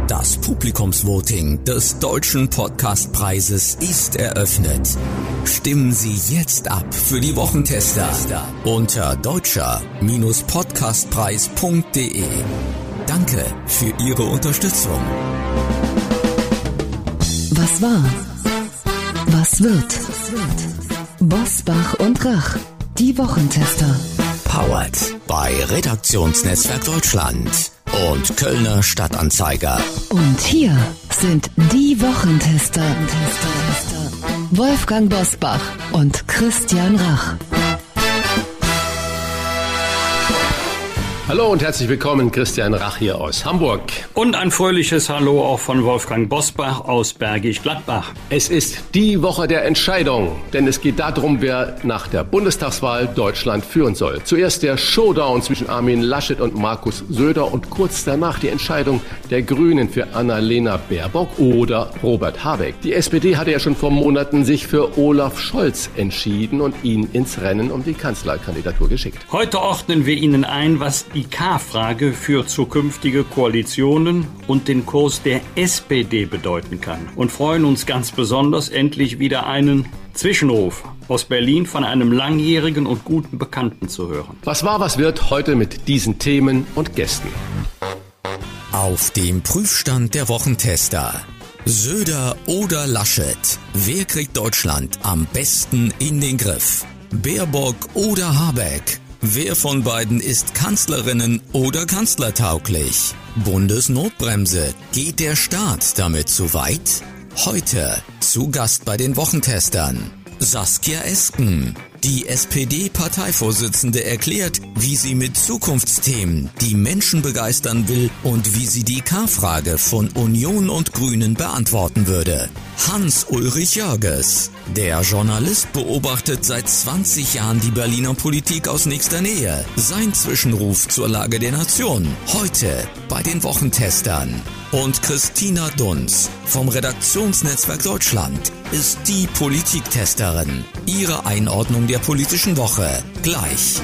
Das Publikumsvoting des Deutschen Podcastpreises ist eröffnet. Stimmen Sie jetzt ab für die Wochentester unter deutscher-podcastpreis.de. Danke für Ihre Unterstützung. Was war? Was wird? Bosbach und Rach, die Wochentester. Powered bei Redaktionsnetzwerk Deutschland und Kölner Stadtanzeiger. Und hier sind die Wochentester. Wolfgang Bosbach und Christian Rach. Hallo und herzlich willkommen, Christian Rach hier aus Hamburg. Und ein fröhliches Hallo auch von Wolfgang Bosbach aus Bergisch Gladbach. Es ist die Woche der Entscheidung, denn es geht darum, wer nach der Bundestagswahl Deutschland führen soll. Zuerst der Showdown zwischen Armin Laschet und Markus Söder und kurz danach die Entscheidung der Grünen für Annalena Baerbock oder Robert Habeck. Die SPD hatte ja schon vor Monaten sich für Olaf Scholz entschieden und ihn ins Rennen um die Kanzlerkandidatur geschickt. Heute ordnen wir Ihnen ein, was die K-Frage für zukünftige Koalitionen und den Kurs der SPD bedeuten kann. Und freuen uns ganz besonders, endlich wieder einen Zwischenruf aus Berlin von einem langjährigen und guten Bekannten zu hören. Was war, was wird heute mit diesen Themen und Gästen? Auf dem Prüfstand der Wochentester. Söder oder Laschet? Wer kriegt Deutschland am besten in den Griff? Baerbock oder Habeck? Wer von beiden ist Kanzlerinnen oder kanzlertauglich? Bundesnotbremse. Geht der Staat damit zu weit? Heute zu Gast bei den Wochentestern Saskia Esken. Die SPD-Parteivorsitzende erklärt, wie sie mit Zukunftsthemen die Menschen begeistern will und wie sie die K-Frage von Union und Grünen beantworten würde. Hans-Ulrich Jörges. Der Journalist beobachtet seit 20 Jahren die Berliner Politik aus nächster Nähe. Sein Zwischenruf zur Lage der Nation. Heute bei den Wochentestern. Und Christina Dunz vom Redaktionsnetzwerk Deutschland ist die Politiktesterin. Ihre Einordnung der politischen Woche gleich.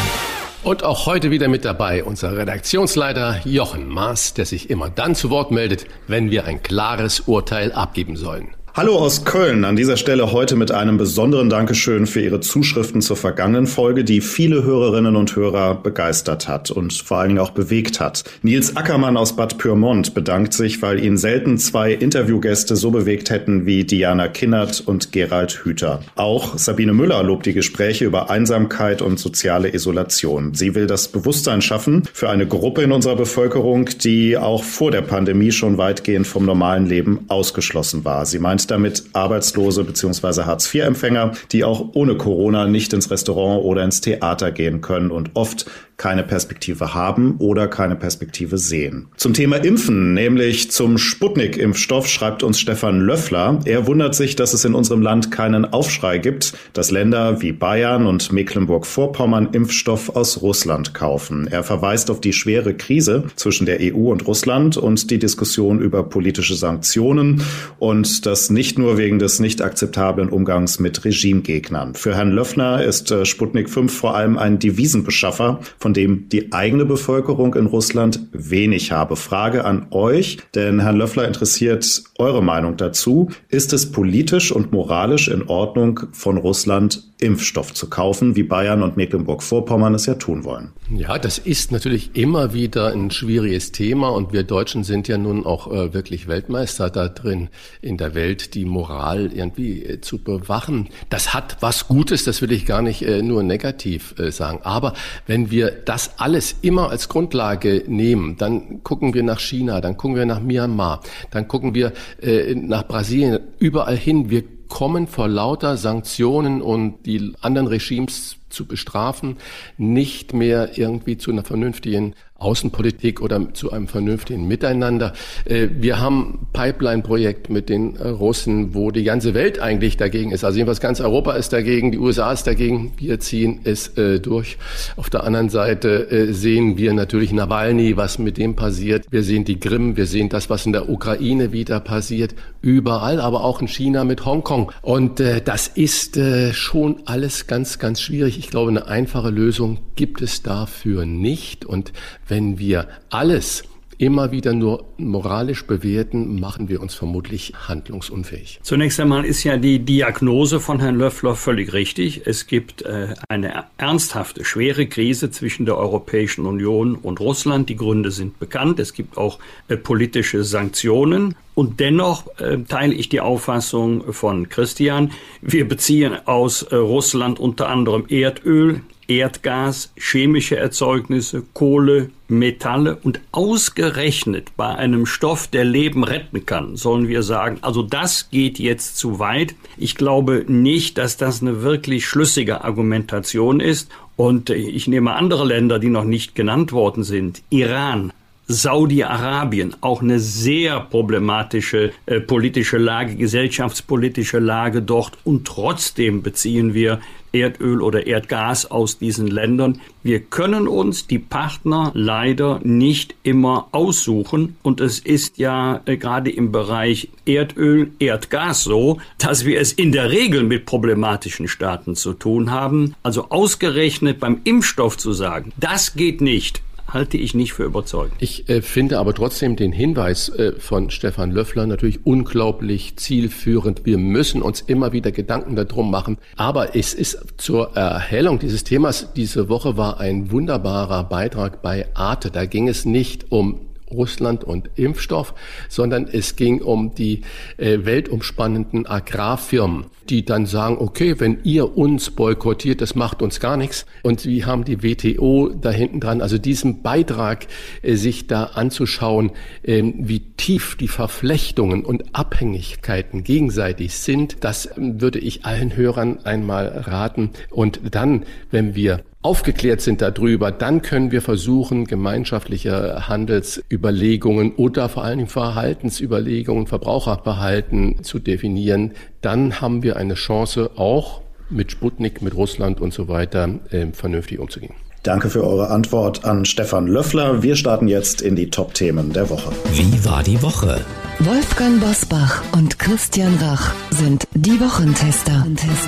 Und auch heute wieder mit dabei unser Redaktionsleiter Jochen Maas, der sich immer dann zu Wort meldet, wenn wir ein klares Urteil abgeben sollen. Hallo aus Köln, an dieser Stelle heute mit einem besonderen Dankeschön für Ihre Zuschriften zur vergangenen Folge, die viele Hörerinnen und Hörer begeistert hat und vor allen Dingen auch bewegt hat. Nils Ackermann aus Bad Pyrmont bedankt sich, weil ihn selten zwei Interviewgäste so bewegt hätten wie Diana Kinnert und Gerald Hüther. Auch Sabine Müller lobt die Gespräche über Einsamkeit und soziale Isolation. Sie will das Bewusstsein schaffen für eine Gruppe in unserer Bevölkerung, die auch vor der Pandemie schon weitgehend vom normalen Leben ausgeschlossen war. Sie meint damit Arbeitslose bzw. Hartz-IV-Empfänger, die auch ohne Corona nicht ins Restaurant oder ins Theater gehen können und oft keine Perspektive haben oder keine Perspektive sehen. Zum Thema Impfen, nämlich zum Sputnik-Impfstoff, schreibt uns Stefan Löffler. Er wundert sich, dass es in unserem Land keinen Aufschrei gibt, dass Länder wie Bayern und Mecklenburg-Vorpommern Impfstoff aus Russland kaufen. Er verweist auf die schwere Krise zwischen der EU und Russland und die Diskussion über politische Sanktionen und das nicht nur wegen des nicht akzeptablen Umgangs mit Regimegegnern. Für Herrn Löffler ist Sputnik 5 vor allem ein Devisenbeschaffer, von dem die eigene Bevölkerung in Russland wenig habe. Frage an euch, denn Herrn Löffler interessiert eure Meinung dazu. Ist es politisch und moralisch in Ordnung, von Russland Impfstoff zu kaufen, wie Bayern und Mecklenburg-Vorpommern es ja tun wollen? Ja, das ist natürlich immer wieder ein schwieriges Thema und wir Deutschen sind ja nun auch wirklich Weltmeister da drin, in der Welt die Moral irgendwie zu bewachen. Das hat was Gutes, das will ich gar nicht nur negativ sagen. Aber wenn wir das alles immer als Grundlage nehmen, dann gucken wir nach China, dann gucken wir nach Myanmar, dann gucken wir nach Brasilien, überall hin. Wir kommen vor lauter Sanktionen und die anderen Regimes zu bestrafen, nicht mehr irgendwie zu einer vernünftigen Außenpolitik oder zu einem vernünftigen Miteinander. Wir haben ein Pipeline-Projekt mit den Russen, wo die ganze Welt eigentlich dagegen ist. Also jedenfalls ganz Europa ist dagegen, die USA ist dagegen. Wir ziehen es durch. Auf der anderen Seite sehen wir natürlich Nawalny, was mit dem passiert. Wir sehen die Krim, wir sehen das, was in der Ukraine wieder passiert. Überall, aber auch in China mit Hongkong. Und das ist schon alles ganz, ganz schwierig. Ich glaube, eine einfache Lösung gibt es dafür nicht. Und wenn wir alles immer wieder nur moralisch bewerten, machen wir uns vermutlich handlungsunfähig. Zunächst einmal ist ja die Diagnose von Herrn Löffler völlig richtig. Es gibt eine ernsthafte, schwere Krise zwischen der Europäischen Union und Russland. Die Gründe sind bekannt. Es gibt auch politische Sanktionen. Und dennoch teile ich die Auffassung von Christian. Wir beziehen aus Russland unter anderem Erdöl, Erdgas, chemische Erzeugnisse, Kohle, Metalle und ausgerechnet bei einem Stoff, der Leben retten kann, sollen wir sagen, also das geht jetzt zu weit. Ich glaube nicht, dass das eine wirklich schlüssige Argumentation ist. Und ich nehme andere Länder, die noch nicht genannt worden sind. Iran, Saudi-Arabien, auch eine sehr problematische politische Lage, gesellschaftspolitische Lage dort. Und trotzdem beziehen wir Erdöl oder Erdgas aus diesen Ländern. Wir können uns die Partner leider nicht immer aussuchen. Und es ist ja gerade im Bereich Erdöl, Erdgas so, dass wir es in der Regel mit problematischen Staaten zu tun haben. Also ausgerechnet beim Impfstoff zu sagen, das geht nicht, halte ich nicht für überzeugend. Ich finde aber trotzdem den Hinweis von Stefan Löffler natürlich unglaublich zielführend. Wir müssen uns immer wieder Gedanken darum machen. Aber es ist zur Erhellung dieses Themas, diese Woche war ein wunderbarer Beitrag bei Arte. Da ging es nicht um Russland und Impfstoff, sondern es ging um die weltumspannenden Agrarfirmen, die dann sagen, okay, wenn ihr uns boykottiert, das macht uns gar nichts. Und wir haben die WTO da hinten dran. Also diesen Beitrag, sich da anzuschauen, wie tief die Verflechtungen und Abhängigkeiten gegenseitig sind, das würde ich allen Hörern einmal raten. Und dann, wenn wir aufgeklärt sind darüber, dann können wir versuchen, gemeinschaftliche Handelsüberlegungen oder vor allen Dingen Verhaltensüberlegungen, Verbraucherverhalten zu definieren. Dann haben wir eine Chance, auch mit Sputnik, mit Russland und so weiter vernünftig umzugehen. Danke für eure Antwort an Stefan Löffler. Wir starten jetzt in die Top-Themen der Woche. Wie war die Woche? Wolfgang Bosbach und Christian Rach sind die Wochentester.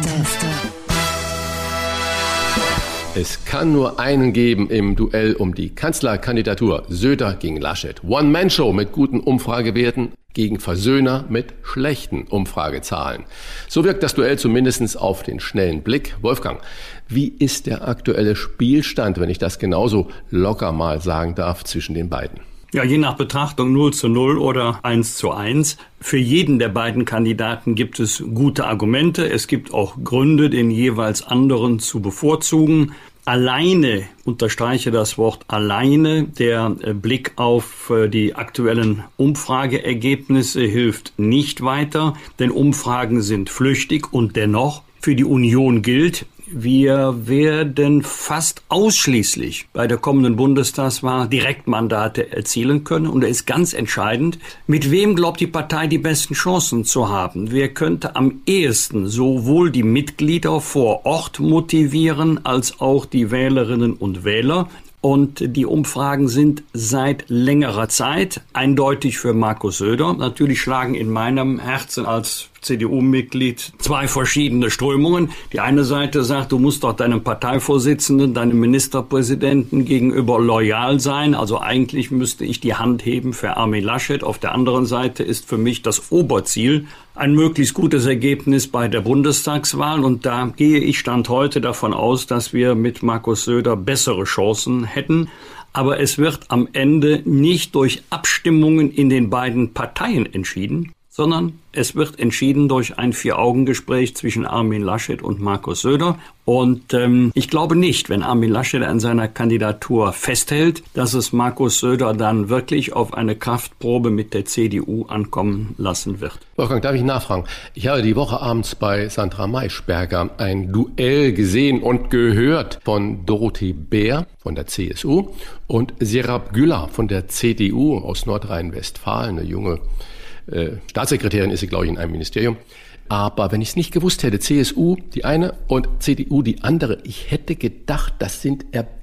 Es kann nur einen geben im Duell um die Kanzlerkandidatur. Söder gegen Laschet. One-Man-Show mit guten Umfragewerten gegen Versöhner mit schlechten Umfragezahlen. So wirkt das Duell zumindest auf den schnellen Blick. Wolfgang, wie ist der aktuelle Spielstand, wenn ich das genauso locker mal sagen darf, zwischen den beiden? Ja, je nach Betrachtung 0:0 oder 1:1. Für jeden der beiden Kandidaten gibt es gute Argumente. Es gibt auch Gründe, den jeweils anderen zu bevorzugen. Alleine, unterstreiche das Wort alleine, der Blick auf die aktuellen Umfrageergebnisse hilft nicht weiter, denn Umfragen sind flüchtig und dennoch für die Union gilt, wir werden fast ausschließlich bei der kommenden Bundestagswahl Direktmandate erzielen können. Und es ist ganz entscheidend, mit wem glaubt die Partei die besten Chancen zu haben? Wer könnte am ehesten sowohl die Mitglieder vor Ort motivieren, als auch die Wählerinnen und Wähler? Und die Umfragen sind seit längerer Zeit eindeutig für Markus Söder. Natürlich schlagen in meinem Herzen als CDU-Mitglied zwei verschiedene Strömungen. Die eine Seite sagt, du musst doch deinem Parteivorsitzenden, deinem Ministerpräsidenten gegenüber loyal sein. Also eigentlich müsste ich die Hand heben für Armin Laschet. Auf der anderen Seite ist für mich das Oberziel ein möglichst gutes Ergebnis bei der Bundestagswahl. Und da gehe ich Stand heute davon aus, dass wir mit Markus Söder bessere Chancen hätten. Aber es wird am Ende nicht durch Abstimmungen in den beiden Parteien entschieden, sondern es wird entschieden durch ein 4-Augen-Gespräch zwischen Armin Laschet und Markus Söder. Und ich glaube nicht, wenn Armin Laschet an seiner Kandidatur festhält, dass es Markus Söder dann wirklich auf eine Kraftprobe mit der CDU ankommen lassen wird. Wolfgang, darf ich nachfragen? Ich habe die Woche abends bei Sandra Maischberger ein Duell gesehen und gehört von Dorothee Bär von der CSU und Serap Güller von der CDU aus Nordrhein-Westfalen, eine junge Staatssekretärin ist sie, glaube ich, in einem Ministerium. Aber wenn ich es nicht gewusst hätte, CSU die eine und CDU die andere, ich hätte gedacht, das sind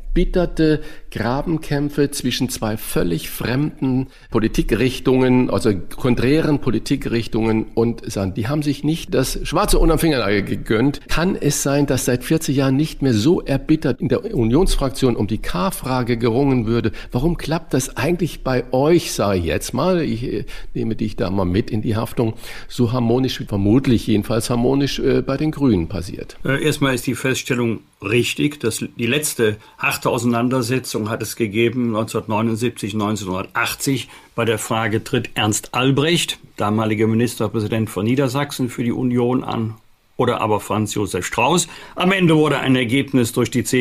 erbitterte Grabenkämpfe zwischen zwei völlig fremden Politikrichtungen, also konträren Politikrichtungen, und sagen, die haben sich nicht das Schwarze unterm Fingernagel gegönnt. Kann es sein, dass seit 40 Jahren nicht mehr so erbittert in der Unionsfraktion um die K-Frage gerungen würde? Warum klappt das eigentlich bei euch, sage ich jetzt mal, ich nehme dich da mal mit in die Haftung, so harmonisch, vermutlich jedenfalls harmonisch bei den Grünen passiert? Erstmal ist die Feststellung richtig, dass die letzte harte Auseinandersetzung hat es gegeben 1979, 1980 bei der Frage, tritt Ernst Albrecht, damaliger Ministerpräsident von Niedersachsen, für die Union an oder aber Franz Josef Strauß. Am Ende wurde ein Ergebnis durch die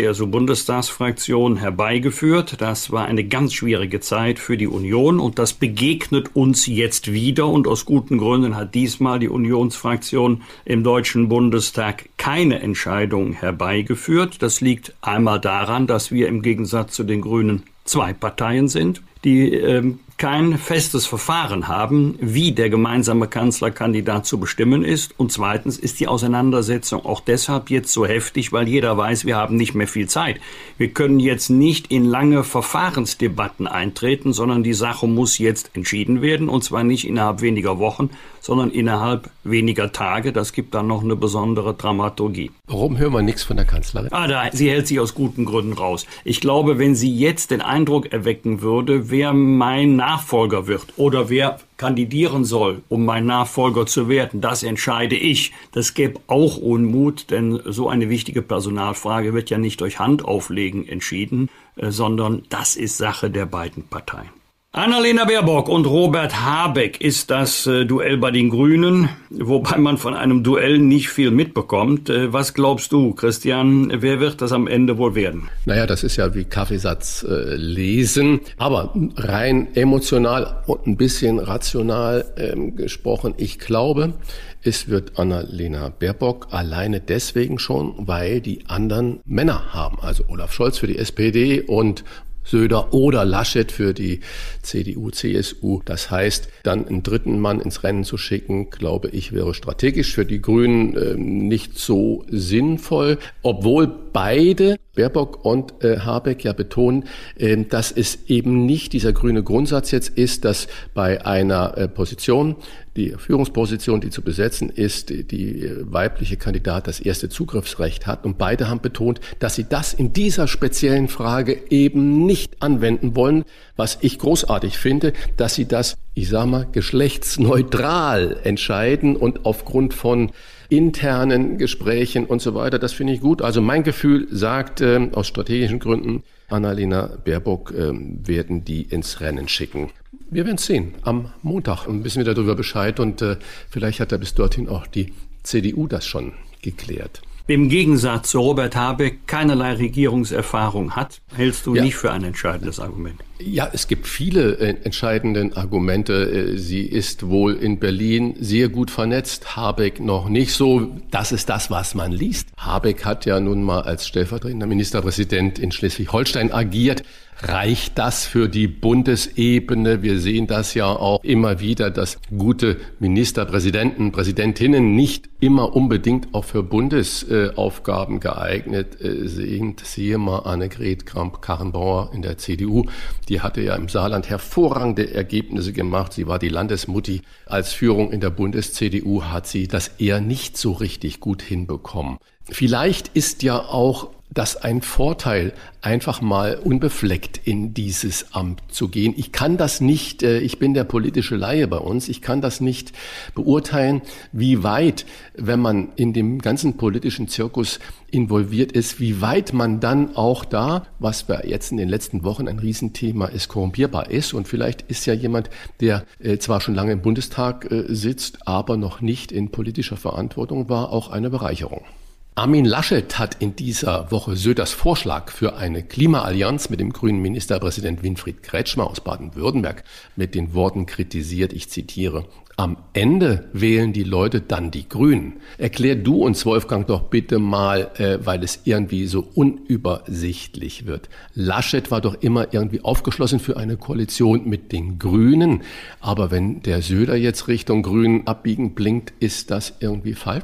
CDU-CSU-Bundestagsfraktion herbeigeführt. Das war eine ganz schwierige Zeit für die Union und das begegnet uns jetzt wieder. Und aus guten Gründen hat diesmal die Unionsfraktion im Deutschen Bundestag keine Entscheidung herbeigeführt. Das liegt einmal daran, dass wir im Gegensatz zu den Grünen zwei Parteien sind, die kein festes Verfahren haben, wie der gemeinsame Kanzlerkandidat zu bestimmen ist. Und zweitens ist die Auseinandersetzung auch deshalb jetzt so heftig, weil jeder weiß, wir haben nicht mehr viel Zeit. Wir können jetzt nicht in lange Verfahrensdebatten eintreten, sondern die Sache muss jetzt entschieden werden. Und zwar nicht innerhalb weniger Wochen, sondern innerhalb weniger Tage. Das gibt dann noch eine besondere Dramaturgie. Warum hören wir nichts von der Kanzlerin? Sie hält sich aus guten Gründen raus. Ich glaube, wenn sie jetzt den Eindruck erwecken würde, wer mein Nachfolger wird oder wer kandidieren soll, um mein Nachfolger zu werden, das entscheide ich. Das gäbe auch Unmut, denn so eine wichtige Personalfrage wird ja nicht durch Handauflegen entschieden, sondern das ist Sache der beiden Parteien. Annalena Baerbock und Robert Habeck ist das Duell bei den Grünen, wobei man von einem Duell nicht viel mitbekommt. Was glaubst du, Christian, wer wird das am Ende wohl werden? Naja, das ist ja wie Kaffeesatz lesen, aber rein emotional und ein bisschen rational gesprochen. Ich glaube, es wird Annalena Baerbock alleine deswegen schon, weil die anderen Männer haben. Also Olaf Scholz für die SPD und Söder oder Laschet für die CDU, CSU. Das heißt, dann einen dritten Mann ins Rennen zu schicken, glaube ich, wäre strategisch für die Grünen nicht so sinnvoll. Obwohl beide, Baerbock und Habeck, ja betonen, dass es eben nicht dieser grüne Grundsatz jetzt ist, dass bei einer Position, die Führungsposition, die zu besetzen ist, die weibliche Kandidat das erste Zugriffsrecht hat. Und beide haben betont, dass sie das in dieser speziellen Frage eben nicht anwenden wollen. Was ich großartig finde, dass sie das, ich sag mal, geschlechtsneutral entscheiden und aufgrund von internen Gesprächen und so weiter. Das finde ich gut. Also mein Gefühl sagt, aus strategischen Gründen, Annalena Baerbock werden die ins Rennen schicken. Wir werden es sehen. Am Montag wissen wir darüber Bescheid und vielleicht hat ja bis dorthin auch die CDU das schon geklärt. Im Gegensatz zu Robert Habeck keinerlei Regierungserfahrung hat, hältst du nicht für ein entscheidendes Argument? Ja, es gibt viele entscheidende Argumente. Sie ist wohl in Berlin sehr gut vernetzt, Habeck noch nicht so. Das ist das, was man liest. Habeck hat ja nun mal als stellvertretender Ministerpräsident in Schleswig-Holstein agiert. Reicht das für die Bundesebene? Wir sehen das ja auch immer wieder, dass gute Ministerpräsidenten, Präsidentinnen nicht immer unbedingt auch für Bundesaufgaben geeignet sind. Siehe mal Annegret Kramp-Karrenbauer in der CDU. Die hatte ja im Saarland hervorragende Ergebnisse gemacht. Sie war die Landesmutti. Als Führung in der Bundes-CDU hat sie das eher nicht so richtig gut hinbekommen. Vielleicht ist ja auch das ein Vorteil, einfach mal unbefleckt in dieses Amt zu gehen. Ich kann das nicht, ich bin der politische Laie bei uns, ich kann das nicht beurteilen, wie weit, wenn man in dem ganzen politischen Zirkus involviert ist, wie weit man dann auch da, was wir jetzt in den letzten Wochen ein Riesenthema ist, korrumpierbar ist. Und vielleicht ist ja jemand, der zwar schon lange im Bundestag sitzt, aber noch nicht in politischer Verantwortung war, auch eine Bereicherung. Armin Laschet hat in dieser Woche Söders Vorschlag für eine Klimaallianz mit dem grünen Ministerpräsident Winfried Kretschmer aus Baden-Württemberg mit den Worten kritisiert, ich zitiere, am Ende wählen die Leute dann die Grünen. Erklär du uns, Wolfgang, doch bitte mal, weil es irgendwie so unübersichtlich wird. Laschet war doch immer irgendwie aufgeschlossen für eine Koalition mit den Grünen. Aber wenn der Söder jetzt Richtung Grünen abbiegen blinkt, ist das irgendwie falsch?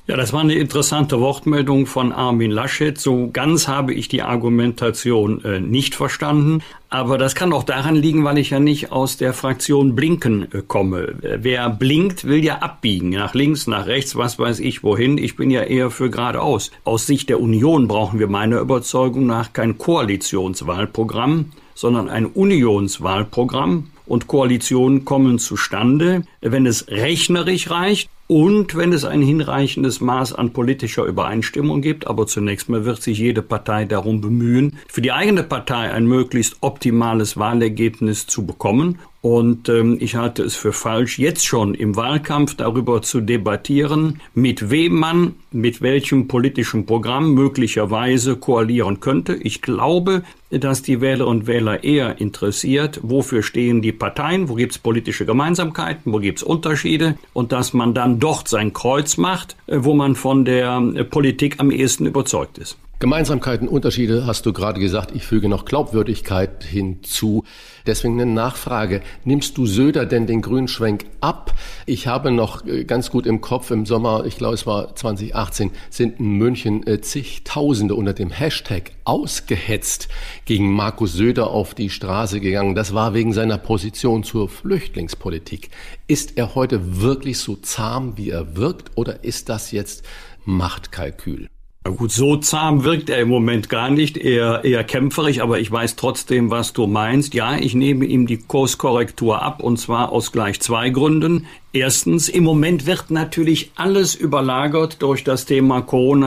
Ja, das war eine interessante Wortmeldung von Armin Laschet. So ganz habe ich die Argumentation nicht verstanden. Aber das kann auch daran liegen, weil ich ja nicht aus der Fraktion Blinken komme. Wer blinkt, will ja abbiegen. Nach links, nach rechts, was weiß ich wohin. Ich bin ja eher für geradeaus. Aus Sicht der Union brauchen wir meiner Überzeugung nach kein Koalitionswahlprogramm, sondern ein Unionswahlprogramm. Und Koalitionen kommen zustande, wenn es rechnerisch reicht und wenn es ein hinreichendes Maß an politischer Übereinstimmung gibt. Aber zunächst mal wird sich jede Partei darum bemühen, für die eigene Partei ein möglichst optimales Wahlergebnis zu bekommen. Und ich halte es für falsch, jetzt schon im Wahlkampf darüber zu debattieren, mit wem man mit welchem politischen Programm möglicherweise koalieren könnte. Ich glaube, dass die Wählerinnen und Wähler eher interessiert, wofür stehen die Parteien, wo gibt es politische Gemeinsamkeiten, wo gibt es Unterschiede und dass man dann dort sein Kreuz macht, wo man von der Politik am ehesten überzeugt ist. Gemeinsamkeiten, Unterschiede hast du gerade gesagt. Ich füge noch Glaubwürdigkeit hinzu. Deswegen eine Nachfrage. Nimmst du Söder denn den Grünschwenk ab? Ich habe noch ganz gut im Kopf, im Sommer, ich glaube es war 2018, sind in München zigtausende unter dem Hashtag ausgehetzt gegen Markus Söder auf die Straße gegangen. Das war wegen seiner Position zur Flüchtlingspolitik. Ist er heute wirklich so zahm, wie er wirkt, oder ist das jetzt Machtkalkül? Na gut, so zahm wirkt er im Moment gar nicht, eher kämpferig, aber ich weiß trotzdem, was du meinst. Ja, ich nehme ihm die Kurskorrektur ab, und zwar aus gleich zwei Gründen. Erstens, im Moment wird natürlich alles überlagert durch das Thema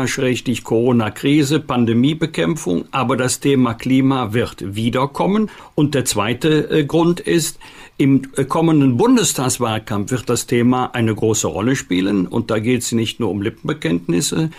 Corona-Krise, Pandemiebekämpfung, aber das Thema Klima wird wiederkommen. Und der zweite Grund ist, im kommenden Bundestagswahlkampf wird das Thema eine große Rolle spielen, und da geht es nicht nur um Lippenbekenntnisse.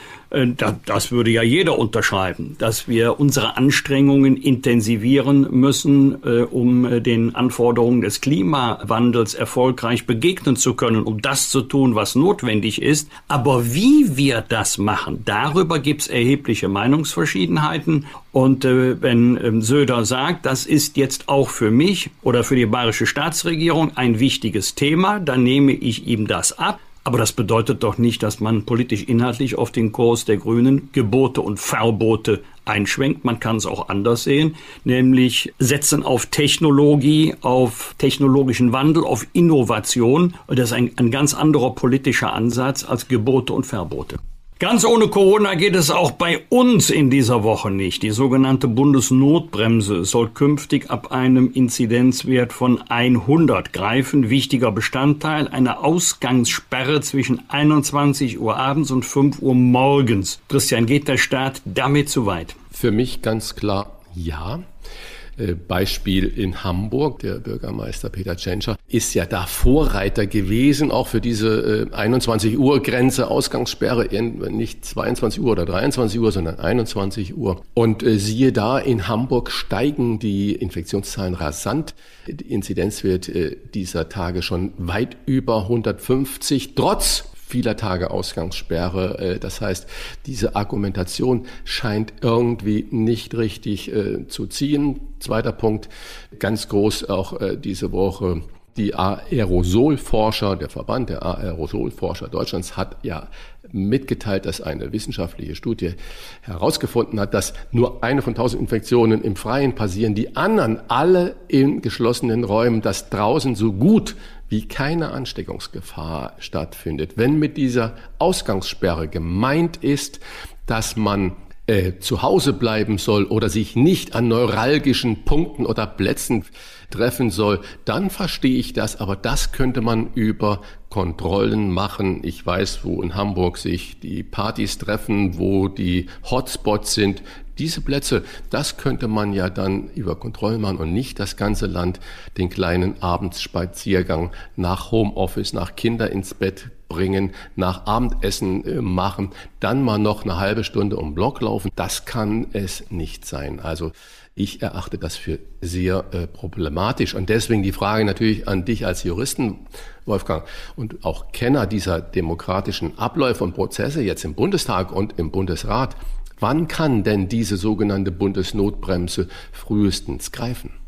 Das würde ja jeder unterschreiben, dass wir unsere Anstrengungen intensivieren müssen, um den Anforderungen des Klimawandels erfolgreich begegnen zu können, um das zu tun, was notwendig ist. Aber wie wir das machen, darüber gibt es erhebliche Meinungsverschiedenheiten. Und wenn Söder sagt, das ist jetzt auch für mich oder für die bayerische Staatsregierung ein wichtiges Thema, dann nehme ich ihm das ab. Aber das bedeutet doch nicht, dass man politisch-inhaltlich auf den Kurs der Grünen Gebote und Verbote einschwenkt. Man kann es auch anders sehen, nämlich setzen auf Technologie, auf technologischen Wandel, auf Innovation. Und das ist ein ganz anderer politischer Ansatz als Gebote und Verbote. Ganz ohne Corona geht es auch bei uns in dieser Woche nicht. Die sogenannte Bundesnotbremse soll künftig ab einem Inzidenzwert von 100 greifen. Wichtiger Bestandteil, eine Ausgangssperre zwischen 21 Uhr abends und 5 Uhr morgens. Christian, geht der Staat damit zu weit? Für mich ganz klar ja. Beispiel in Hamburg, der Bürgermeister Peter Tschentscher ist ja da Vorreiter gewesen, auch für diese 21 Uhr Grenze, Ausgangssperre, nicht 22 Uhr oder 23 Uhr, sondern 21 Uhr. Und siehe da, in Hamburg steigen die Infektionszahlen rasant. Die Inzidenzwert dieser Tage schon weit über 150, trotz vieler Tage Ausgangssperre. Das heißt, diese Argumentation scheint irgendwie nicht richtig zu ziehen. Zweiter Punkt, ganz groß auch diese Woche. Die Aerosolforscher, der Verband der Aerosolforscher Deutschlands hat ja mitgeteilt, dass eine wissenschaftliche Studie herausgefunden hat, dass nur eine von 1000 Infektionen im Freien passieren, die anderen alle in geschlossenen Räumen, dass draußen so gut wie keine Ansteckungsgefahr stattfindet. Wenn mit dieser Ausgangssperre gemeint ist, dass man zu Hause bleiben soll oder sich nicht an neuralgischen Punkten oder Plätzen treffen soll, dann verstehe ich das, aber das könnte man über Kontrollen machen. Ich weiß, wo in Hamburg sich die Partys treffen, wo die Hotspots sind. Diese Plätze, das könnte man ja dann über Kontrollen machen und nicht das ganze Land den kleinen Abendsspaziergang nach Homeoffice, nach Kinder ins Bett bringen, nach Abendessen machen, dann mal noch eine halbe Stunde um den Block laufen. Das kann es nicht sein. Also ich erachte das für sehr problematisch. Und deswegen die Frage natürlich an dich als Juristen, Wolfgang, und auch Kenner dieser demokratischen Abläufe und Prozesse jetzt im Bundestag und im Bundesrat. Wann kann denn diese sogenannte Bundesnotbremse frühestens greifen?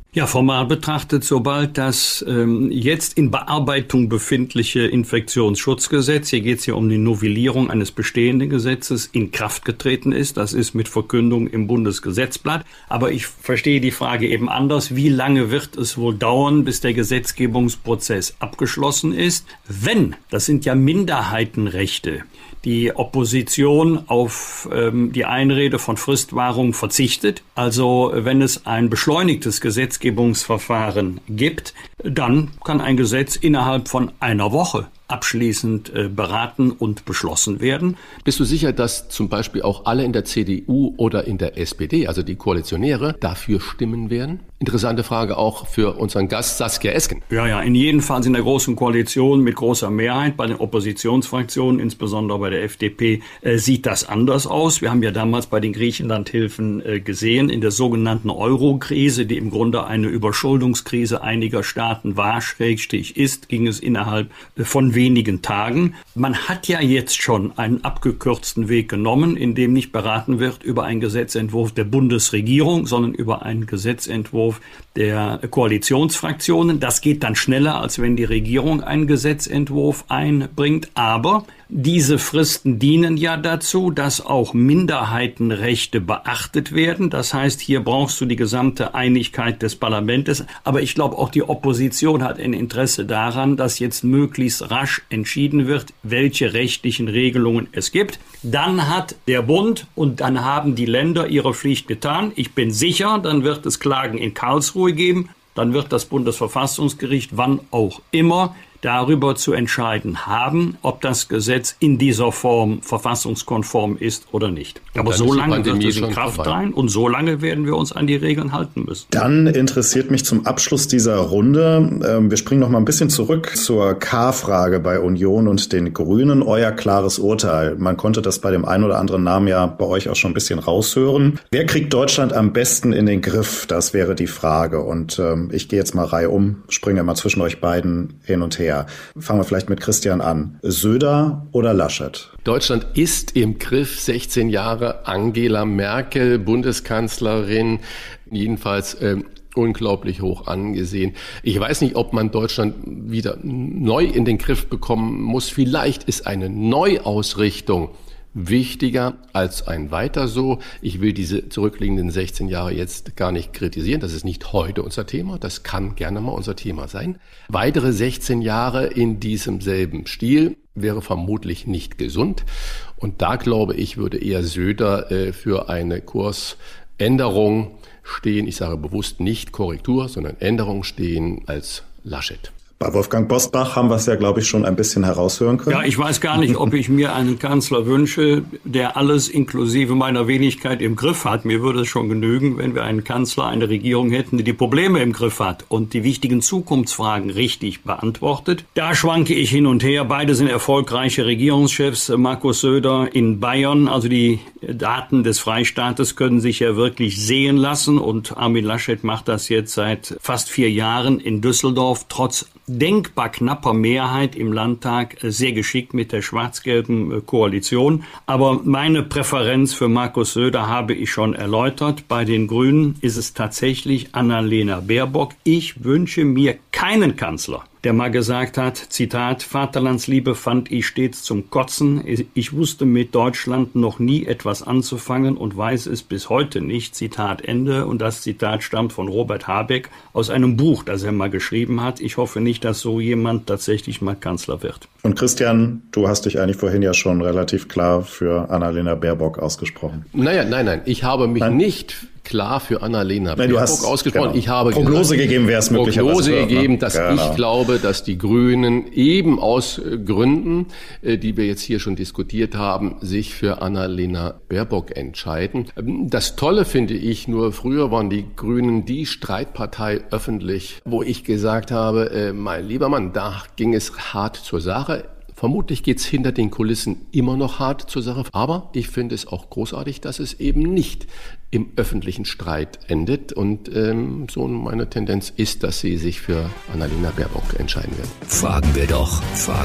Ja, formal betrachtet, sobald das jetzt in Bearbeitung befindliche Infektionsschutzgesetz, hier geht es ja um die Novellierung eines bestehenden Gesetzes, in Kraft getreten ist. Das ist mit Verkündung im Bundesgesetzblatt. Aber ich verstehe die Frage eben anders. Wie lange wird es wohl dauern, bis der Gesetzgebungsprozess abgeschlossen ist? Wenn, das sind ja Minderheitenrechte, die Opposition auf die Einrede von Fristwahrung verzichtet. Also wenn es ein beschleunigtes Gesetzgebungsverfahren gibt, dann kann ein Gesetz innerhalb von einer Woche abschließend beraten und beschlossen werden. Bist du sicher, dass zum Beispiel auch alle in der CDU oder in der SPD, also die Koalitionäre, dafür stimmen werden? Interessante Frage auch für unseren Gast Saskia Esken. Ja, in jedem Fall in der Großen Koalition mit großer Mehrheit. Bei den Oppositionsfraktionen, insbesondere bei der FDP, sieht das anders aus. Wir haben ja damals bei den Griechenlandhilfen gesehen, in der sogenannten Euro-Krise, die im Grunde eine Überschuldungskrise einiger Staaten war, / ist, ging es innerhalb von wenigen Tagen. Man hat ja jetzt schon einen abgekürzten Weg genommen, in dem nicht beraten wird über einen Gesetzentwurf der Bundesregierung, sondern über einen Gesetzentwurf der Koalitionsfraktionen. Das geht dann schneller, als wenn die Regierung einen Gesetzentwurf einbringt. Aber diese Fristen dienen ja dazu, dass auch Minderheitenrechte beachtet werden. Das heißt, hier brauchst du die gesamte Einigkeit des Parlaments. Aber ich glaube, auch die Opposition hat ein Interesse daran, dass jetzt möglichst rasch entschieden wird, welche rechtlichen Regelungen es gibt. Dann hat der Bund und dann haben die Länder ihre Pflicht getan. Ich bin sicher, dann wird es Klagen in Karlsruhe geben. Dann wird das Bundesverfassungsgericht, wann auch immer, darüber zu entscheiden haben, ob das Gesetz in dieser Form verfassungskonform ist oder nicht. Aber so lange wird es in Kraft sein und so lange werden wir uns an die Regeln halten müssen. Dann interessiert mich zum Abschluss dieser Runde, wir springen noch mal ein bisschen zurück zur K-Frage bei Union und den Grünen. Euer klares Urteil. Man konnte das bei dem einen oder anderen Namen ja bei euch auch schon ein bisschen raushören. Wer kriegt Deutschland am besten in den Griff? Das wäre die Frage. Und ich gehe jetzt mal Reihe um, springe mal zwischen euch beiden hin und her. Fangen wir vielleicht mit Christian an. Söder oder Laschet? Deutschland ist im Griff. 16 Jahre Angela Merkel, Bundeskanzlerin, jedenfalls unglaublich hoch angesehen. Ich weiß nicht, ob man Deutschland wieder neu in den Griff bekommen muss. Vielleicht ist eine Neuausrichtung wichtiger als ein Weiter so. Ich will diese zurückliegenden 16 Jahre jetzt gar nicht kritisieren. Das ist nicht heute unser Thema. Das kann gerne mal unser Thema sein. Weitere 16 Jahre in diesem selben Stil wäre vermutlich nicht gesund. Und da glaube ich, würde eher Söder für eine Kursänderung stehen. Ich sage bewusst nicht Korrektur, sondern Änderung stehen als Laschet. Bei Wolfgang Bosbach haben wir es ja, glaube ich, schon ein bisschen heraushören können. Ja, ich weiß gar nicht, ob ich mir einen Kanzler wünsche, der alles inklusive meiner Wenigkeit im Griff hat. Mir würde es schon genügen, wenn wir einen Kanzler, eine Regierung hätten, die die Probleme im Griff hat und die wichtigen Zukunftsfragen richtig beantwortet. Da schwanke ich hin und her. Beide sind erfolgreiche Regierungschefs. Markus Söder in Bayern, also die Daten des Freistaates können sich ja wirklich sehen lassen. Und Armin Laschet macht das jetzt seit fast 4 Jahren in Düsseldorf, trotz denkbar knapper Mehrheit im Landtag, sehr geschickt mit der schwarz-gelben Koalition. Aber meine Präferenz für Markus Söder habe ich schon erläutert. Bei den Grünen ist es tatsächlich Annalena Baerbock. Ich wünsche mir keinen Kanzler, der mal gesagt hat, Zitat, Vaterlandsliebe fand ich stets zum Kotzen. Ich wusste mit Deutschland noch nie etwas anzufangen und weiß es bis heute nicht. Zitat Ende. Und das Zitat stammt von Robert Habeck aus einem Buch, das er mal geschrieben hat. Ich hoffe nicht, dass so jemand tatsächlich mal Kanzler wird. Und Christian, du hast dich eigentlich vorhin ja schon relativ klar für Annalena Baerbock ausgesprochen. Nein. Ich habe mich nicht klar für Annalena Baerbock ausgesprochen. Genau. Ich habe Prognose gegeben, wäre es möglicherweise. Prognose gegeben, dass ich glaube, dass die Grünen eben aus Gründen, die wir jetzt hier schon diskutiert haben, sich für Annalena Baerbock entscheiden. Das Tolle finde ich nur, früher waren die Grünen die Streitpartei öffentlich, wo ich gesagt habe, mein lieber Mann, da ging es hart zur Sache. Vermutlich geht's hinter den Kulissen immer noch hart zur Sache, aber ich finde es auch großartig, dass es eben nicht im öffentlichen Streit endet. Und so meine Tendenz ist, dass sie sich für Annalena Baerbock entscheiden werden. Fragen wir doch.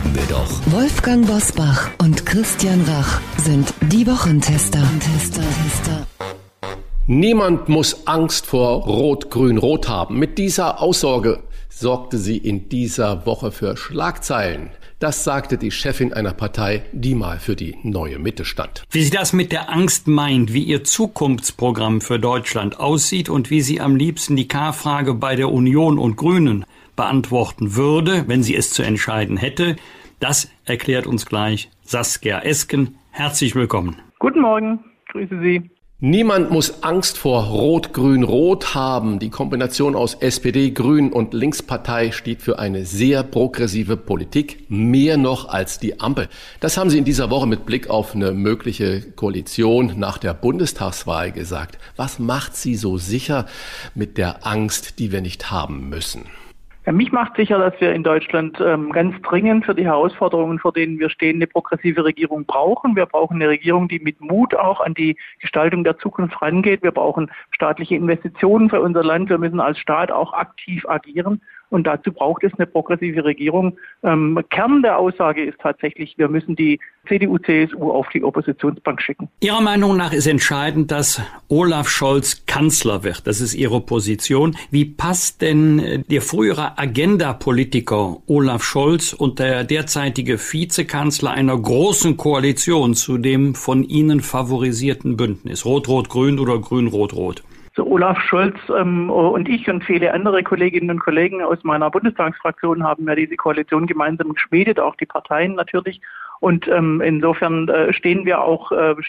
Wolfgang Bosbach und Christian Rach sind die Wochentester. Niemand muss Angst vor Rot-Grün-Rot haben. Mit dieser Aussage sorgte sie in dieser Woche für Schlagzeilen. Das sagte die Chefin einer Partei, die mal für die neue Mitte stand. Wie sie das mit der Angst meint, wie ihr Zukunftsprogramm für Deutschland aussieht und wie sie am liebsten die K-Frage bei der Union und Grünen beantworten würde, wenn sie es zu entscheiden hätte, das erklärt uns gleich Saskia Esken. Herzlich willkommen. Guten Morgen, grüße Sie. Niemand muss Angst vor Rot-Grün-Rot haben. Die Kombination aus SPD, Grünen und Linkspartei steht für eine sehr progressive Politik, mehr noch als die Ampel. Das haben sie in dieser Woche mit Blick auf eine mögliche Koalition nach der Bundestagswahl gesagt. Was macht sie so sicher mit der Angst, die wir nicht haben müssen? Ja, mich macht sicher, dass wir in Deutschland ganz dringend für die Herausforderungen, vor denen wir stehen, eine progressive Regierung brauchen. Wir brauchen eine Regierung, die mit Mut auch an die Gestaltung der Zukunft rangeht. Wir brauchen staatliche Investitionen für unser Land. Wir müssen als Staat auch aktiv agieren. Und dazu braucht es eine progressive Regierung. Kern der Aussage ist tatsächlich, wir müssen die CDU, CSU auf die Oppositionsbank schicken. Ihrer Meinung nach ist entscheidend, dass Olaf Scholz Kanzler wird. Das ist Ihre Position. Wie passt denn der frühere Agenda-Politiker Olaf Scholz und der derzeitige Vizekanzler einer großen Koalition zu dem von Ihnen favorisierten Bündnis? Rot-Rot-Grün oder Grün-Rot-Rot? So Olaf Scholz und ich und viele andere Kolleginnen und Kollegen aus meiner Bundestagsfraktion haben ja diese Koalition gemeinsam geschmiedet, auch die Parteien natürlich. Und insofern stehe auch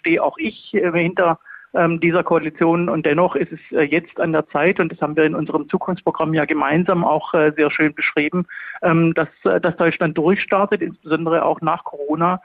ich hinter dieser Koalition. Und dennoch ist es jetzt an der Zeit, und das haben wir in unserem Zukunftsprogramm ja gemeinsam auch sehr schön beschrieben, dass Deutschland durchstartet, insbesondere auch nach Corona.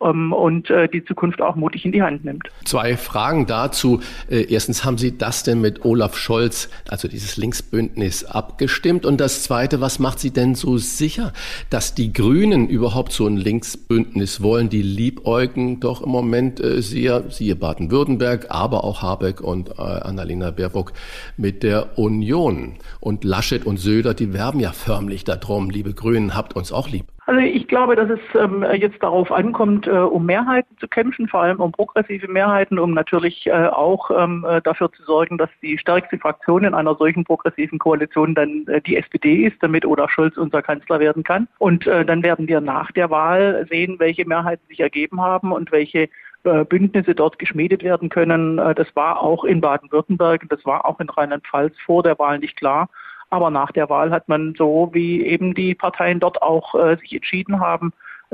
Und die Zukunft auch mutig in die Hand nimmt. 2 Fragen dazu. Erstens, haben Sie das denn mit Olaf Scholz, also dieses Linksbündnis, abgestimmt? Und das Zweite, was macht Sie denn so sicher, dass die Grünen überhaupt so ein Linksbündnis wollen? Die liebäugen doch im Moment siehe Baden-Württemberg, aber auch Habeck und Annalena Baerbock mit der Union. Und Laschet und Söder, die werben ja förmlich darum, liebe Grünen, habt uns auch lieb. Also ich glaube, dass es jetzt darauf ankommt, um Mehrheiten zu kämpfen, vor allem um progressive Mehrheiten, um natürlich auch dafür zu sorgen, dass die stärkste Fraktion in einer solchen progressiven Koalition dann die SPD ist, damit Olaf Scholz unser Kanzler werden kann. Und dann werden wir nach der Wahl sehen, welche Mehrheiten sich ergeben haben und welche Bündnisse dort geschmiedet werden können. Das war auch in Baden-Württemberg, das war auch in Rheinland-Pfalz vor der Wahl nicht klar. Aber nach der Wahl hat man, so wie eben die Parteien dort auch sich entschieden haben,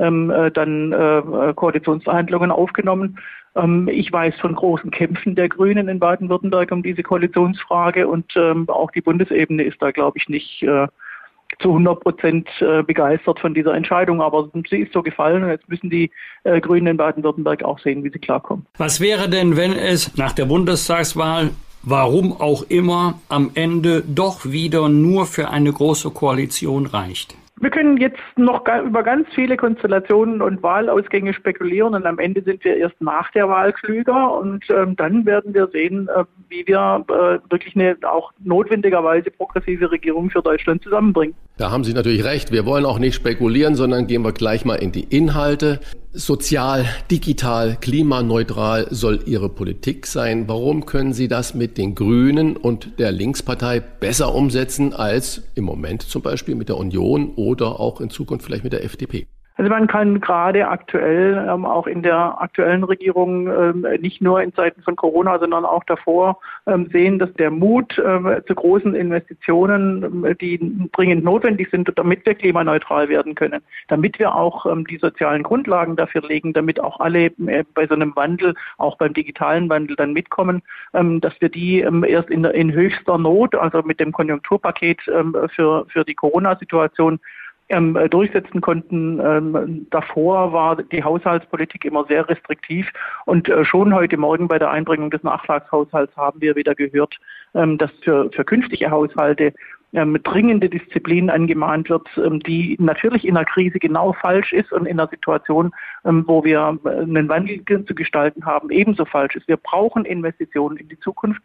dann Koalitionsverhandlungen aufgenommen. Ich weiß von großen Kämpfen der Grünen in Baden-Württemberg um diese Koalitionsfrage, und auch die Bundesebene ist da, glaube ich, nicht zu 100% begeistert von dieser Entscheidung. Aber sie ist so gefallen, und jetzt müssen die Grünen in Baden-Württemberg auch sehen, wie sie klarkommen. Was wäre denn, wenn es nach der Bundestagswahl, warum auch immer, am Ende doch wieder nur für eine große Koalition reicht? Wir können jetzt noch über ganz viele Konstellationen und Wahlausgänge spekulieren, und am Ende sind wir erst nach der Wahl klüger, und dann werden wir sehen, wie wir wirklich eine auch notwendigerweise progressive Regierung für Deutschland zusammenbringen. Da haben Sie natürlich recht. Wir wollen auch nicht spekulieren, sondern gehen wir gleich mal in die Inhalte. Sozial, digital, klimaneutral soll Ihre Politik sein. Warum können Sie das mit den Grünen und der Linkspartei besser umsetzen als im Moment zum Beispiel mit der Union oder auch in Zukunft vielleicht mit der FDP? Also man kann gerade aktuell, auch in der aktuellen Regierung, nicht nur in Zeiten von Corona, sondern auch davor sehen, dass der Mut zu großen Investitionen, die dringend notwendig sind, damit wir klimaneutral werden können, damit wir auch die sozialen Grundlagen dafür legen, damit auch alle bei so einem Wandel, auch beim digitalen Wandel dann mitkommen, dass wir die erst in höchster Not, also mit dem Konjunkturpaket für die Corona-Situation, durchsetzen konnten. Davor war die Haushaltspolitik immer sehr restriktiv, und schon heute Morgen bei der Einbringung des Nachtragshaushalts haben wir wieder gehört, dass für künftige Haushalte dringende Disziplin angemahnt wird, die natürlich in einer Krise genau falsch ist und in einer Situation, wo wir einen Wandel zu gestalten haben, ebenso falsch ist. Wir brauchen Investitionen in die Zukunft.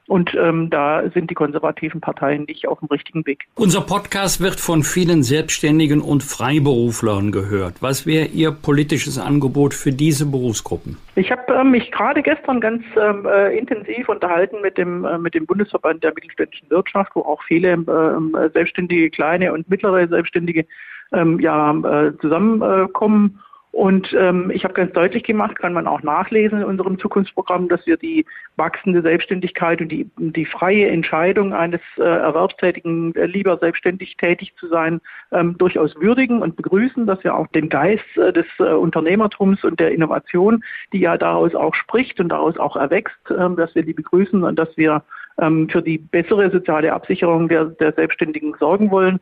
Und da sind die konservativen Parteien nicht auf dem richtigen Weg. Unser Podcast wird von vielen Selbstständigen und Freiberuflern gehört. Was wäre Ihr politisches Angebot für diese Berufsgruppen? Ich habe mich gerade gestern ganz intensiv unterhalten mit dem Bundesverband der mittelständischen Wirtschaft, wo auch viele selbstständige, kleine und mittlere Selbstständige zusammenkommen. Und ich habe ganz deutlich gemacht, kann man auch nachlesen in unserem Zukunftsprogramm, dass wir die wachsende Selbstständigkeit und die freie Entscheidung eines Erwerbstätigen, lieber selbstständig tätig zu sein, durchaus würdigen und begrüßen, dass wir auch den Geist des Unternehmertums und der Innovation, die ja daraus auch spricht und daraus auch erwächst, dass wir die begrüßen und dass wir für die bessere soziale Absicherung der Selbstständigen sorgen wollen,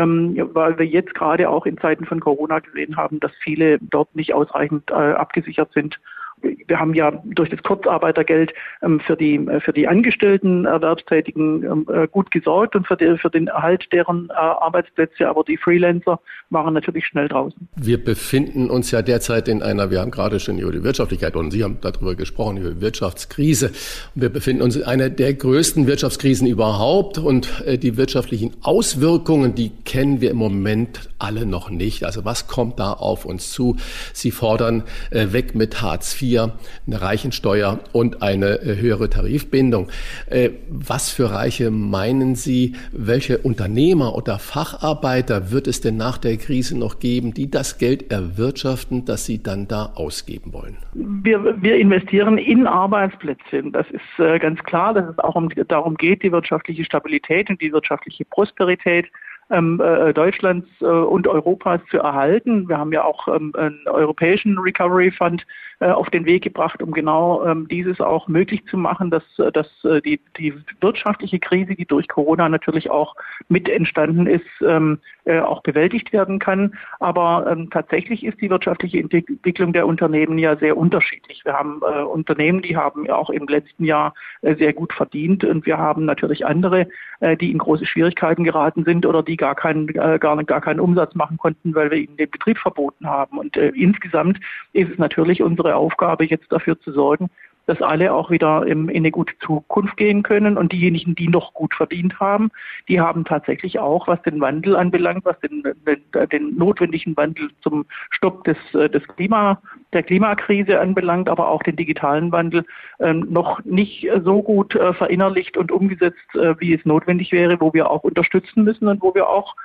weil wir jetzt gerade auch in Zeiten von Corona gesehen haben, dass viele dort nicht ausreichend abgesichert sind. Wir haben ja durch das Kurzarbeitergeld für die angestellten Erwerbstätigen gut gesorgt und für den Erhalt deren Arbeitsplätze, aber die Freelancer waren natürlich schnell draußen. Wir befinden uns ja derzeit wir haben gerade schon über die Wirtschaftlichkeit und Sie haben darüber gesprochen, über die Wirtschaftskrise. Wir befinden uns in einer der größten Wirtschaftskrisen überhaupt und die wirtschaftlichen Auswirkungen, die kennen wir im Moment alle noch nicht. Also was kommt da auf uns zu? Sie fordern weg mit Hartz IV, eine Reichensteuer und eine höhere Tarifbindung. Was für Reiche meinen Sie, welche Unternehmer oder Facharbeiter wird es denn nach der Krise noch geben, die das Geld erwirtschaften, das sie dann da ausgeben wollen? Wir investieren in Arbeitsplätze. Das ist ganz klar, dass es auch darum geht, die wirtschaftliche Stabilität und die wirtschaftliche Prosperität Deutschlands und Europas zu erhalten. Wir haben ja auch einen europäischen Recovery Fund auf den Weg gebracht, um genau dieses auch möglich zu machen, dass die wirtschaftliche Krise, die durch Corona natürlich auch mit entstanden ist, auch bewältigt werden kann. Aber tatsächlich ist die wirtschaftliche Entwicklung der Unternehmen ja sehr unterschiedlich. Wir haben Unternehmen, die haben ja auch im letzten Jahr sehr gut verdient und wir haben natürlich andere, die in große Schwierigkeiten geraten sind oder die gar keinen Umsatz machen konnten, weil wir ihnen den Betrieb verboten haben. Und insgesamt ist es natürlich unsere Aufgabe, jetzt dafür zu sorgen, dass alle auch wieder in eine gute Zukunft gehen können. Und diejenigen, die noch gut verdient haben, die haben tatsächlich auch, was den Wandel anbelangt, was den notwendigen Wandel zum Stopp der Klimakrise anbelangt, aber auch den digitalen Wandel noch nicht so gut verinnerlicht und umgesetzt, wie es notwendig wäre, wo wir auch unterstützen müssen und wo wir auch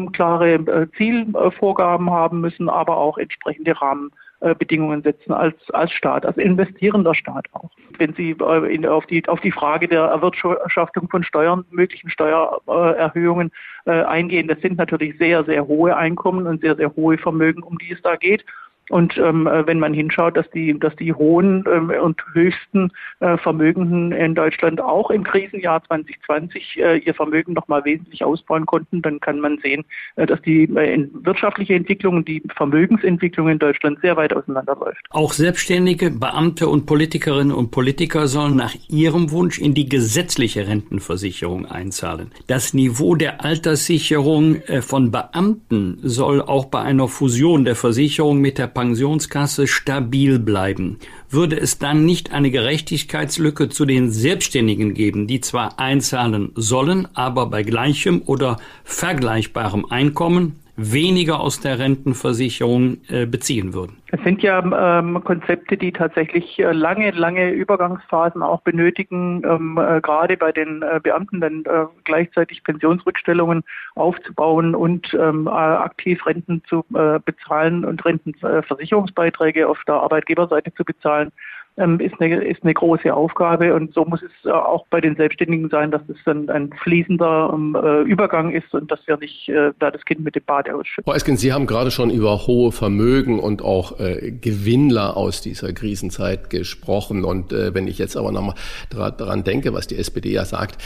klare Zielvorgaben haben müssen, aber auch entsprechende Rahmenbedingungen setzen als Staat, als investierender Staat auch. Wenn Sie auf die Frage der Erwirtschaftung von Steuern, möglichen Steuererhöhungen eingehen, das sind natürlich sehr, sehr hohe Einkommen und sehr, sehr hohe Vermögen, um die es da geht. Und wenn man hinschaut, dass die hohen und höchsten Vermögenden in Deutschland auch im Krisenjahr 2020 ihr Vermögen noch mal wesentlich ausbauen konnten, dann kann man sehen, dass die wirtschaftliche Entwicklung und die Vermögensentwicklung in Deutschland sehr weit auseinanderläuft. Auch Selbstständige, Beamte und Politikerinnen und Politiker sollen nach ihrem Wunsch in die gesetzliche Rentenversicherung einzahlen. Das Niveau der Alterssicherung von Beamten soll auch bei einer Fusion der Versicherung mit der Pensionskasse stabil bleiben. Würde es dann nicht eine Gerechtigkeitslücke zu den Selbstständigen geben, die zwar einzahlen sollen, aber bei gleichem oder vergleichbarem Einkommen weniger aus der Rentenversicherung beziehen würden? Es sind ja Konzepte, die tatsächlich lange Übergangsphasen auch benötigen, gerade bei den Beamten dann gleichzeitig Pensionsrückstellungen aufzubauen und aktiv Renten zu bezahlen und Rentenversicherungsbeiträge auf der Arbeitgeberseite zu bezahlen. Ist eine große Aufgabe und so muss es auch bei den Selbstständigen sein, dass es dann ein fließender Übergang ist und dass wir nicht da das Kind mit dem Bad ausschütten. Frau Esken, Sie haben gerade schon über hohe Vermögen und auch Gewinnler aus dieser Krisenzeit gesprochen und wenn ich jetzt aber nochmal daran denke, was die SPD ja sagt,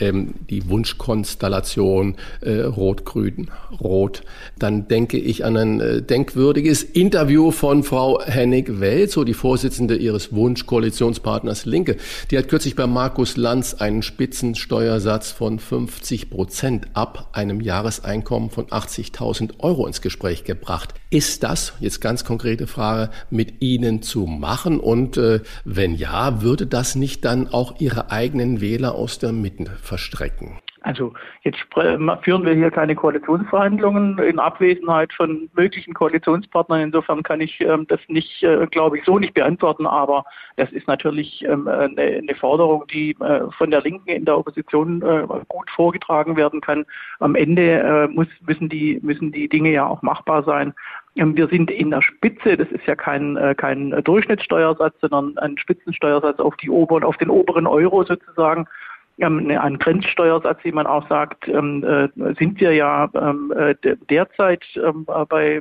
die Wunschkonstellation Rot-Grün-Rot, dann denke ich an ein denkwürdiges Interview von Frau Hennig-Welzow, die Vorsitzende ihres Wunsch Koalitionspartners Linke. Die hat kürzlich bei Markus Lanz einen Spitzensteuersatz von 50% ab einem Jahreseinkommen von 80.000 € ins Gespräch gebracht. Ist das, jetzt ganz konkrete Frage, mit Ihnen zu machen? Und wenn ja, würde das nicht dann auch Ihre eigenen Wähler aus der Mitte verstrecken? Also jetzt führen wir hier keine Koalitionsverhandlungen in Abwesenheit von möglichen Koalitionspartnern. Insofern kann ich das nicht, glaube ich, so nicht beantworten. Aber das ist natürlich eine Forderung, die von der Linken in der Opposition gut vorgetragen werden kann. Am Ende müssen die Dinge ja auch machbar sein. Wir sind in der Spitze, das ist ja kein Durchschnittssteuersatz, sondern ein Spitzensteuersatz auf den oberen Euro sozusagen. Ein Grenzsteuersatz, wie man auch sagt, sind wir ja derzeit bei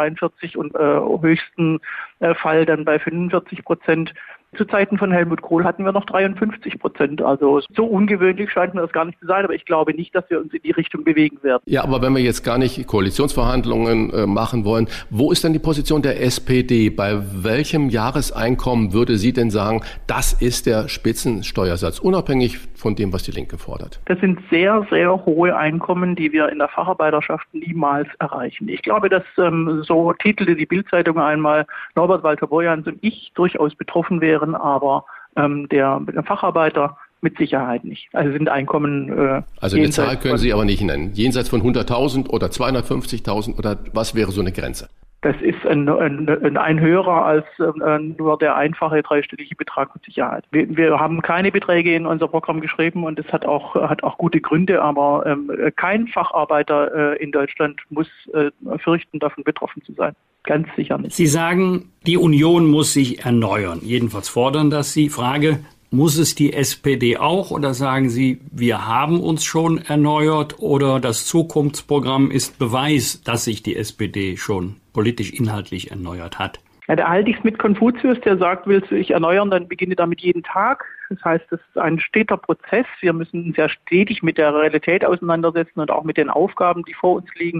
42 und höchsten Fall dann bei 45%. Zu Zeiten von Helmut Kohl hatten wir noch 53%. Also so ungewöhnlich scheint mir das gar nicht zu sein, aber ich glaube nicht, dass wir uns in die Richtung bewegen werden. Ja, aber wenn wir jetzt gar nicht Koalitionsverhandlungen machen wollen, wo ist denn die Position der SPD? Bei welchem Jahreseinkommen würde sie denn sagen, das ist der Spitzensteuersatz, unabhängig von dem, was die Linke fordert? Das sind sehr, sehr hohe Einkommen, die wir in der Facharbeiterschaft niemals erreichen. Ich glaube, dass so titelte die Bild-Zeitung einmal, Norbert Walter-Borjans und ich durchaus betroffen wären, aber der Facharbeiter mit Sicherheit nicht. Also sind Einkommen... Also eine Zahl können Sie aber nicht nennen. Jenseits von 100.000 oder 250.000 oder was wäre so eine Grenze? Das ist ein höherer als nur der einfache dreistellige Betrag mit Sicherheit. Wir haben keine Beträge in unser Programm geschrieben und es hat auch gute Gründe, aber kein Facharbeiter in Deutschland muss fürchten, davon betroffen zu sein. Ganz sicher nicht. Sie sagen, die Union muss sich erneuern. Jedenfalls fordern das Sie. Frage, muss es die SPD auch oder sagen Sie, wir haben uns schon erneuert oder das Zukunftsprogramm ist Beweis, dass sich die SPD schon politisch inhaltlich erneuert hat? Ja, da halte ich es mit Konfuzius, der sagt, willst du dich erneuern, dann beginne damit jeden Tag. Das heißt, das ist ein steter Prozess. Wir müssen uns ja stetig mit der Realität auseinandersetzen und auch mit den Aufgaben, die vor uns liegen.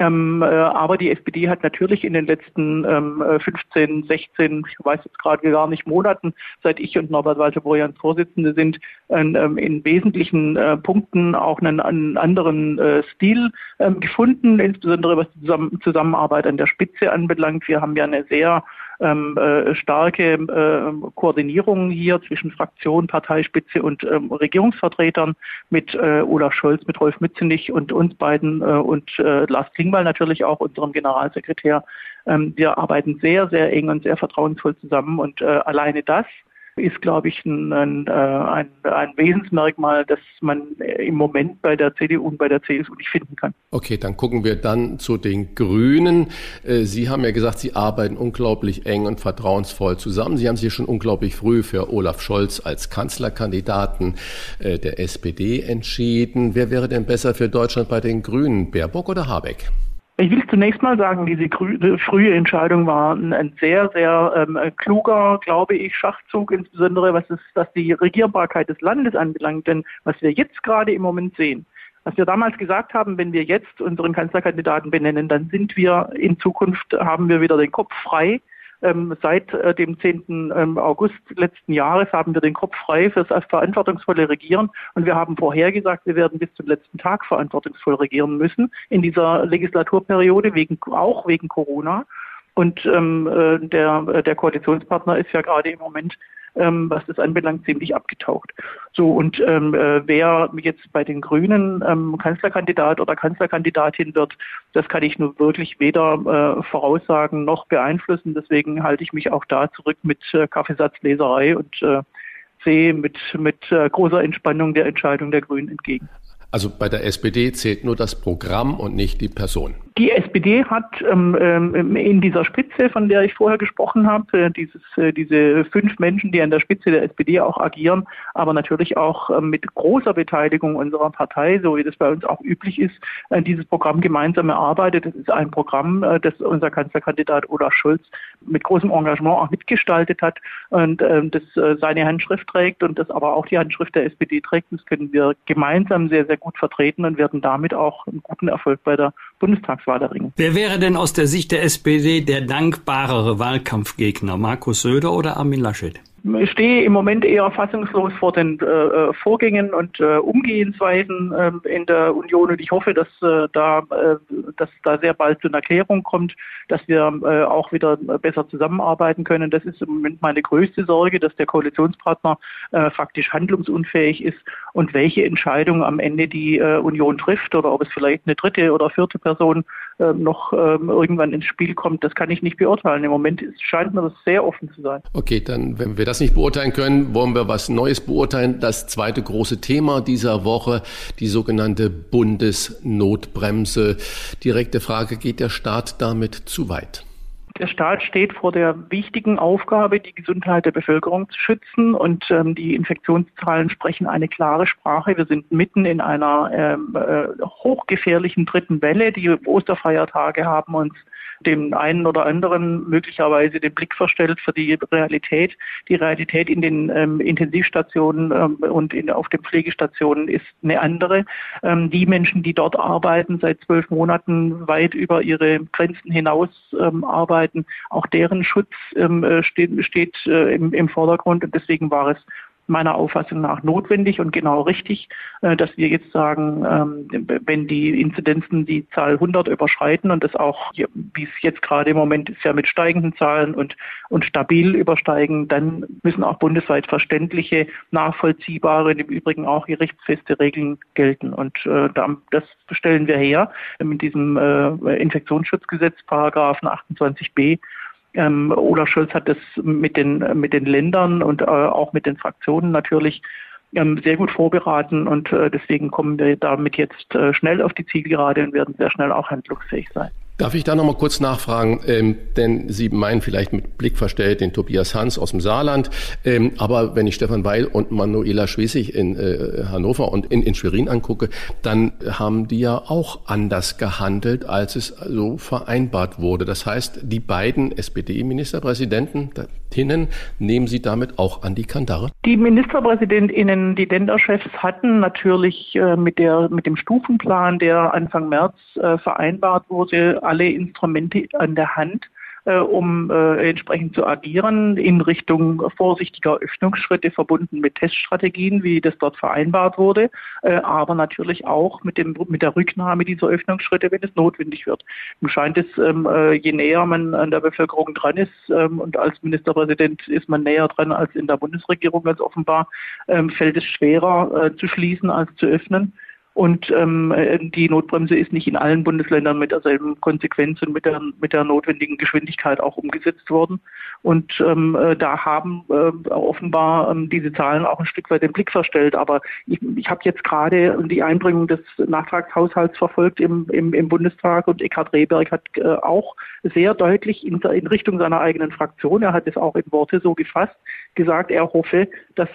Aber die SPD hat natürlich in den letzten 15, 16, ich weiß jetzt gerade gar nicht, Monaten, seit ich und Norbert Walter-Borjans Vorsitzende sind, in wesentlichen Punkten auch einen anderen Stil gefunden, insbesondere was die Zusammenarbeit an der Spitze anbelangt. Wir haben ja eine sehr starke Koordinierung hier zwischen Fraktion, Parteispitze und Regierungsvertretern mit Olaf Scholz, mit Rolf Mützenich und uns beiden und Lars Klingbeil natürlich auch, unserem Generalsekretär. Wir arbeiten sehr, sehr eng und sehr vertrauensvoll zusammen und alleine das ist, glaube ich, ein Wesensmerkmal, das man im Moment bei der CDU und bei der CSU nicht finden kann. Okay, dann gucken wir dann zu den Grünen. Sie haben ja gesagt, Sie arbeiten unglaublich eng und vertrauensvoll zusammen. Sie haben sich schon unglaublich früh für Olaf Scholz als Kanzlerkandidaten der SPD entschieden. Wer wäre denn besser für Deutschland bei den Grünen, Baerbock oder Habeck? Ich will zunächst mal sagen, diese frühe Entscheidung war ein sehr, sehr kluger, glaube ich, Schachzug, insbesondere was die Regierbarkeit des Landes anbelangt. Denn was wir jetzt gerade im Moment sehen, was wir damals gesagt haben, wenn wir jetzt unseren Kanzlerkandidaten benennen, dann sind wir in Zukunft, haben wir wieder den Kopf frei. Seit dem 10. August letzten Jahres haben wir den Kopf frei für das verantwortungsvolle Regieren und wir haben vorhergesagt, wir werden bis zum letzten Tag verantwortungsvoll regieren müssen in dieser Legislaturperiode, auch wegen Corona. Und der Koalitionspartner ist ja gerade im Moment, was das anbelangt, ziemlich abgetaucht. So, und wer jetzt bei den Grünen Kanzlerkandidat oder Kanzlerkandidatin wird, das kann ich nur wirklich weder voraussagen noch beeinflussen. Deswegen halte ich mich auch da zurück mit Kaffeesatzleserei und sehe mit großer Entspannung der Entscheidung der Grünen entgegen. Also bei der SPD zählt nur das Programm und nicht die Person. Die SPD hat in dieser Spitze, von der ich vorher gesprochen habe, diese 5 Menschen, die an der Spitze der SPD auch agieren, aber natürlich auch mit großer Beteiligung unserer Partei, so wie das bei uns auch üblich ist, dieses Programm gemeinsam erarbeitet. Das ist ein Programm, das unser Kanzlerkandidat Olaf Scholz mit großem Engagement auch mitgestaltet hat und das seine Handschrift trägt und das aber auch die Handschrift der SPD trägt. Das können wir gemeinsam sehr, sehr gut vertreten und werden damit auch einen guten Erfolg bei der Bundestagswahl erringen. Wer wäre denn aus der Sicht der SPD der dankbarere Wahlkampfgegner, Markus Söder oder Armin Laschet? Ich stehe im Moment eher fassungslos vor den Vorgängen und Umgehensweisen in der Union und ich hoffe, dass da sehr bald zu einer Klärung kommt, dass wir auch wieder besser zusammenarbeiten können. Das ist im Moment meine größte Sorge, dass der Koalitionspartner faktisch handlungsunfähig ist und welche Entscheidung am Ende die Union trifft oder ob es vielleicht eine dritte oder vierte Person noch irgendwann ins Spiel kommt, das kann ich nicht beurteilen. Im Moment scheint mir das sehr offen zu sein. Okay, dann, wenn wir das nicht beurteilen können, wollen wir was Neues beurteilen. Das zweite große Thema dieser Woche, die sogenannte Bundesnotbremse. Direkte Frage, geht der Staat damit zu weit? Der Staat steht vor der wichtigen Aufgabe, die Gesundheit der Bevölkerung zu schützen und die Infektionszahlen sprechen eine klare Sprache. Wir sind mitten in einer hochgefährlichen dritten Welle. Die Osterfeiertage haben uns dem einen oder anderen möglicherweise den Blick verstellt für die Realität. Die Realität in den Intensivstationen und auf den Pflegestationen ist eine andere. Die Menschen, die dort arbeiten, seit 12 Monaten weit über ihre Grenzen hinaus arbeiten, auch deren Schutz steht im Vordergrund und deswegen war es meiner Auffassung nach notwendig und genau richtig, dass wir jetzt sagen, wenn die Inzidenzen die Zahl 100 überschreiten und das auch, wie es jetzt gerade im Moment ist, ja mit steigenden Zahlen und stabil übersteigen, dann müssen auch bundesweit verständliche, nachvollziehbare und im Übrigen auch gerichtsfeste Regeln gelten. Und das stellen wir her mit diesem Infektionsschutzgesetz, Paragraphen 28b. Olaf Scholz hat das mit den Ländern und auch mit den Fraktionen natürlich sehr gut vorberaten und deswegen kommen wir damit jetzt schnell auf die Zielgerade und werden sehr schnell auch handlungsfähig sein. Darf ich da noch mal kurz nachfragen, denn Sie meinen vielleicht mit Blick verstellt den Tobias Hans aus dem Saarland, aber wenn ich Stefan Weil und Manuela Schwesig in Hannover und in Schwerin angucke, dann haben die ja auch anders gehandelt, als es so vereinbart wurde. Das heißt, die beiden SPD-Ministerpräsidentinnen nehmen Sie damit auch an die Kandare? Die Ministerpräsidentinnen, die Länderchefs hatten natürlich mit dem Stufenplan, der Anfang März vereinbart wurde, alle Instrumente an der Hand, um entsprechend zu agieren in Richtung vorsichtiger Öffnungsschritte verbunden mit Teststrategien, wie das dort vereinbart wurde, aber natürlich auch mit der Rücknahme dieser Öffnungsschritte, wenn es notwendig wird. Mir scheint es, je näher man an der Bevölkerung dran ist und als Ministerpräsident ist man näher dran als in der Bundesregierung, ganz offenbar, fällt es schwerer zu schließen als zu öffnen. Und die Notbremse ist nicht in allen Bundesländern mit derselben Konsequenz und mit der notwendigen Geschwindigkeit auch umgesetzt worden. Und da haben offenbar diese Zahlen auch ein Stück weit den Blick verstellt. Aber ich habe jetzt gerade die Einbringung des Nachtragshaushalts verfolgt im Bundestag und Eckhard Rehberg hat auch sehr deutlich in Richtung seiner eigenen Fraktion, er hat es auch in Worte so gefasst, gesagt, er hoffe, dass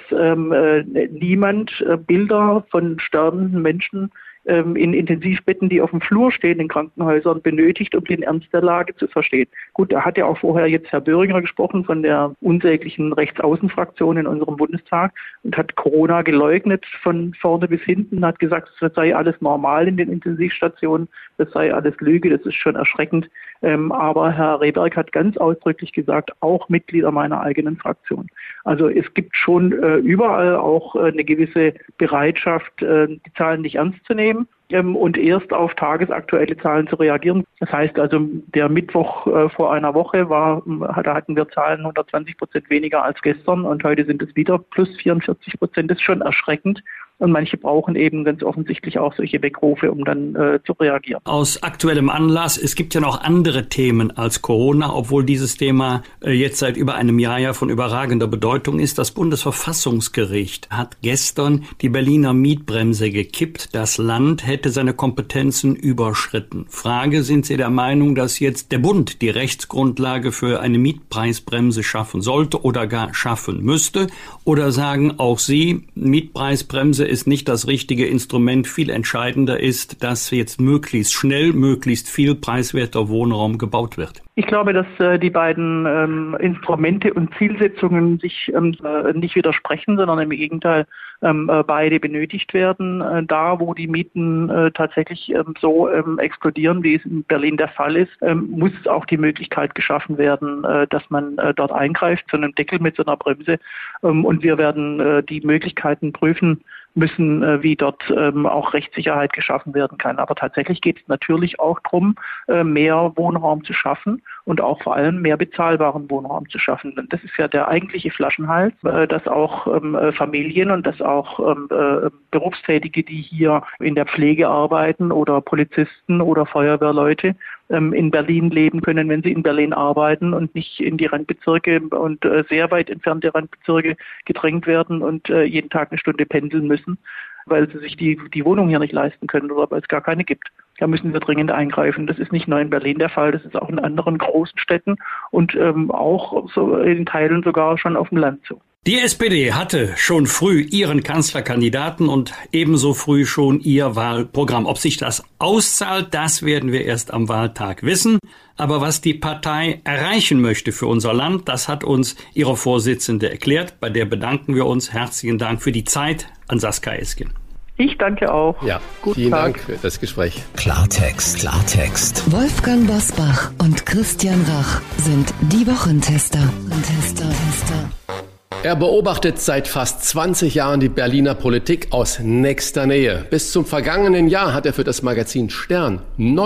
niemand Bilder von sterbenden Menschen in Intensivbetten, die auf dem Flur stehen in Krankenhäusern, benötigt, um den Ernst der Lage zu verstehen. Gut, da hat ja auch vorher jetzt Herr Böhringer gesprochen von der unsäglichen Rechtsaußenfraktion in unserem Bundestag und hat Corona geleugnet von vorne bis hinten, hat gesagt, es sei alles normal in den Intensivstationen, das sei alles Lüge, das ist schon erschreckend. Aber Herr Rehberg hat ganz ausdrücklich gesagt, auch Mitglieder meiner eigenen Fraktion. Also es gibt schon überall auch eine gewisse Bereitschaft, die Zahlen nicht ernst zu nehmen und erst auf tagesaktuelle Zahlen zu reagieren. Das heißt also, der Mittwoch vor einer Woche da hatten wir Zahlen 120% weniger als gestern und heute sind es wieder plus 44%. Das ist schon erschreckend. Und manche brauchen eben ganz offensichtlich auch solche Weckrufe, um dann zu reagieren. Aus aktuellem Anlass, es gibt ja noch andere Themen als Corona, obwohl dieses Thema jetzt seit über einem Jahr ja von überragender Bedeutung ist. Das Bundesverfassungsgericht hat gestern die Berliner Mietbremse gekippt. Das Land hätte seine Kompetenzen überschritten. Frage, sind Sie der Meinung, dass jetzt der Bund die Rechtsgrundlage für eine Mietpreisbremse schaffen sollte oder gar schaffen müsste? Oder sagen auch Sie, Mietpreisbremse Bremse ist nicht das richtige Instrument. Viel entscheidender ist, dass jetzt möglichst schnell, möglichst viel preiswerter Wohnraum gebaut wird. Ich glaube, dass die beiden Instrumente und Zielsetzungen sich nicht widersprechen, sondern im Gegenteil beide benötigt werden. Da, wo die Mieten tatsächlich so explodieren, wie es in Berlin der Fall ist, muss auch die Möglichkeit geschaffen werden, dass man dort eingreift, zu einem Deckel mit so einer Bremse. Und wir werden die Möglichkeiten prüfen müssen, wie dort auch Rechtssicherheit geschaffen werden kann. Aber tatsächlich geht es natürlich auch darum, mehr Wohnraum zu schaffen und auch vor allem mehr bezahlbaren Wohnraum zu schaffen. Und das ist ja der eigentliche Flaschenhals, dass auch Familien und dass auch Berufstätige, die hier in der Pflege arbeiten oder Polizisten oder Feuerwehrleute, in Berlin leben können, wenn sie in Berlin arbeiten und nicht in die Randbezirke und sehr weit entfernte Randbezirke gedrängt werden und jeden Tag eine Stunde pendeln müssen, weil sie sich die Wohnung hier nicht leisten können oder weil es gar keine gibt. Da müssen wir dringend eingreifen. Das ist nicht nur in Berlin der Fall, das ist auch in anderen großen Städten und auch so in Teilen sogar schon auf dem Land so. Die SPD hatte schon früh ihren Kanzlerkandidaten und ebenso früh schon ihr Wahlprogramm. Ob sich das auszahlt, das werden wir erst am Wahltag wissen. Aber was die Partei erreichen möchte für unser Land, das hat uns ihre Vorsitzende erklärt. Bei der bedanken wir uns. Herzlichen Dank für die Zeit an Saskia Esken. Ich danke auch. Ja, Guten vielen Tag. Dank für das Gespräch. Klartext. Wolfgang Bosbach und Christian Rach sind die Wochentester. Er beobachtet seit fast 20 Jahren die Berliner Politik aus nächster Nähe. Bis zum vergangenen Jahr hat er für das Magazin Stern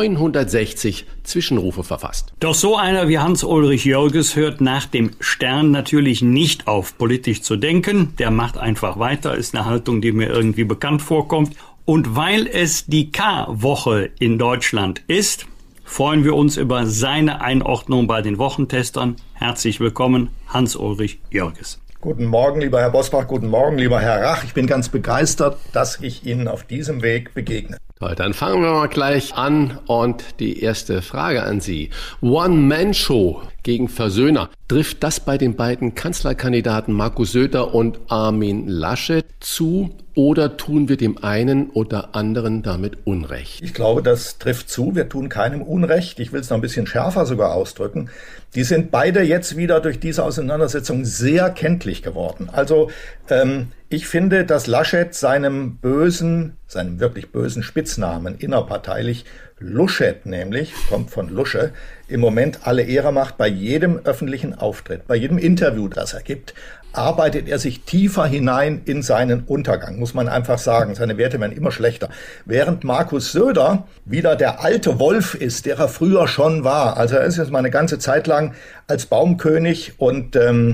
960 Zwischenrufe verfasst. Doch so einer wie Hans-Ulrich Jörges hört nach dem Stern natürlich nicht auf, politisch zu denken. Der macht einfach weiter, ist eine Haltung, die mir irgendwie bekannt vorkommt. Und weil es die K-Woche in Deutschland ist, freuen wir uns über seine Einordnung bei den Wochentestern. Herzlich willkommen, Hans-Ulrich Jörges. Guten Morgen, lieber Herr Bosbach, guten Morgen, lieber Herr Rach. Ich bin ganz begeistert, dass ich Ihnen auf diesem Weg begegne. Toll, dann fangen wir mal gleich an und die erste Frage an Sie. One-Man-Show gegen Versöhner. Trifft das bei den beiden Kanzlerkandidaten Markus Söder und Armin Laschet zu oder tun wir dem einen oder anderen damit Unrecht? Ich glaube, das trifft zu. Wir tun keinem Unrecht. Ich will es noch ein bisschen schärfer sogar ausdrücken. Die sind beide jetzt wieder durch diese Auseinandersetzung sehr kenntlich geworden. Also ich finde, dass Laschet seinem wirklich bösen Spitznamen innerparteilich, Luschet nämlich, kommt von Lusche, im Moment alle Ehre macht. Bei jedem öffentlichen Auftritt, bei jedem Interview, das er gibt, arbeitet er sich tiefer hinein in seinen Untergang, muss man einfach sagen. Seine Werte werden immer schlechter. Während Markus Söder wieder der alte Wolf ist, der er früher schon war. Also er ist jetzt mal eine ganze Zeit lang als Baumkönig und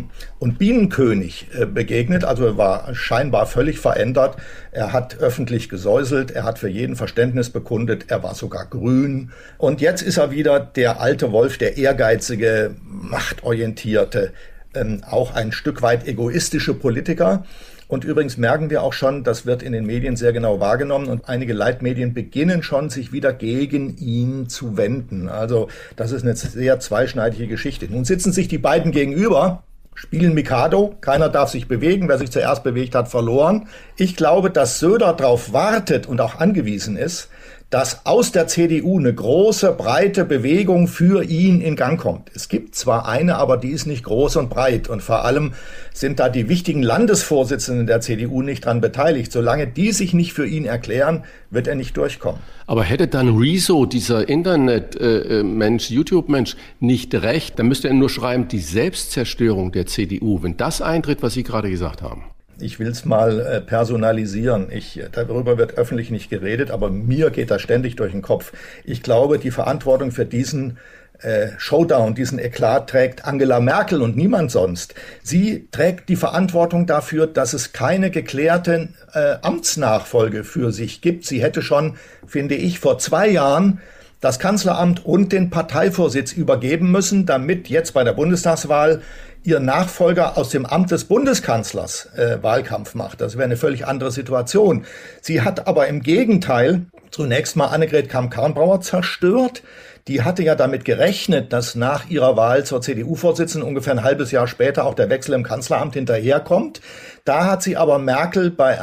Bienenkönig begegnet. Also er war scheinbar völlig verändert. Er hat öffentlich gesäuselt, er hat für jeden Verständnis bekundet, er war sogar grün. Und jetzt ist er wieder der alte Wolf, der ehrgeizige, machtorientierte, auch ein Stück weit egoistische Politiker. Und übrigens merken wir auch schon, das wird in den Medien sehr genau wahrgenommen und einige Leitmedien beginnen schon, sich wieder gegen ihn zu wenden. Also das ist eine sehr zweischneidige Geschichte. Nun sitzen sich die beiden gegenüber, spielen Mikado, keiner darf sich bewegen, wer sich zuerst bewegt hat, verloren. Ich glaube, dass Söder darauf wartet und auch angewiesen ist, dass aus der CDU eine große, breite Bewegung für ihn in Gang kommt. Es gibt zwar eine, aber die ist nicht groß und breit. Und vor allem sind da die wichtigen Landesvorsitzenden der CDU nicht dran beteiligt. Solange die sich nicht für ihn erklären, wird er nicht durchkommen. Aber hätte dann Rezo, dieser Internet-Mensch, YouTube-Mensch, nicht recht, dann müsste er nur schreiben, die Selbstzerstörung der CDU, wenn das eintritt, was Sie gerade gesagt haben. Ich will es mal personalisieren. Darüber wird öffentlich nicht geredet, aber mir geht das ständig durch den Kopf. Ich glaube, die Verantwortung für diesen Showdown, diesen Eklat trägt Angela Merkel und niemand sonst. Sie trägt die Verantwortung dafür, dass es keine geklärte Amtsnachfolge für sich gibt. Sie hätte schon, finde ich, vor 2 Jahren das Kanzleramt und den Parteivorsitz übergeben müssen, damit jetzt bei der Bundestagswahl ihr Nachfolger aus dem Amt des Bundeskanzlers Wahlkampf macht. Das wäre eine völlig andere Situation. Sie hat aber im Gegenteil zunächst mal Annegret Kramp-Karrenbauer zerstört. Die hatte ja damit gerechnet, dass nach ihrer Wahl zur CDU-Vorsitzenden ungefähr ein halbes Jahr später auch der Wechsel im Kanzleramt hinterherkommt. Da hat sie aber Merkel bei einem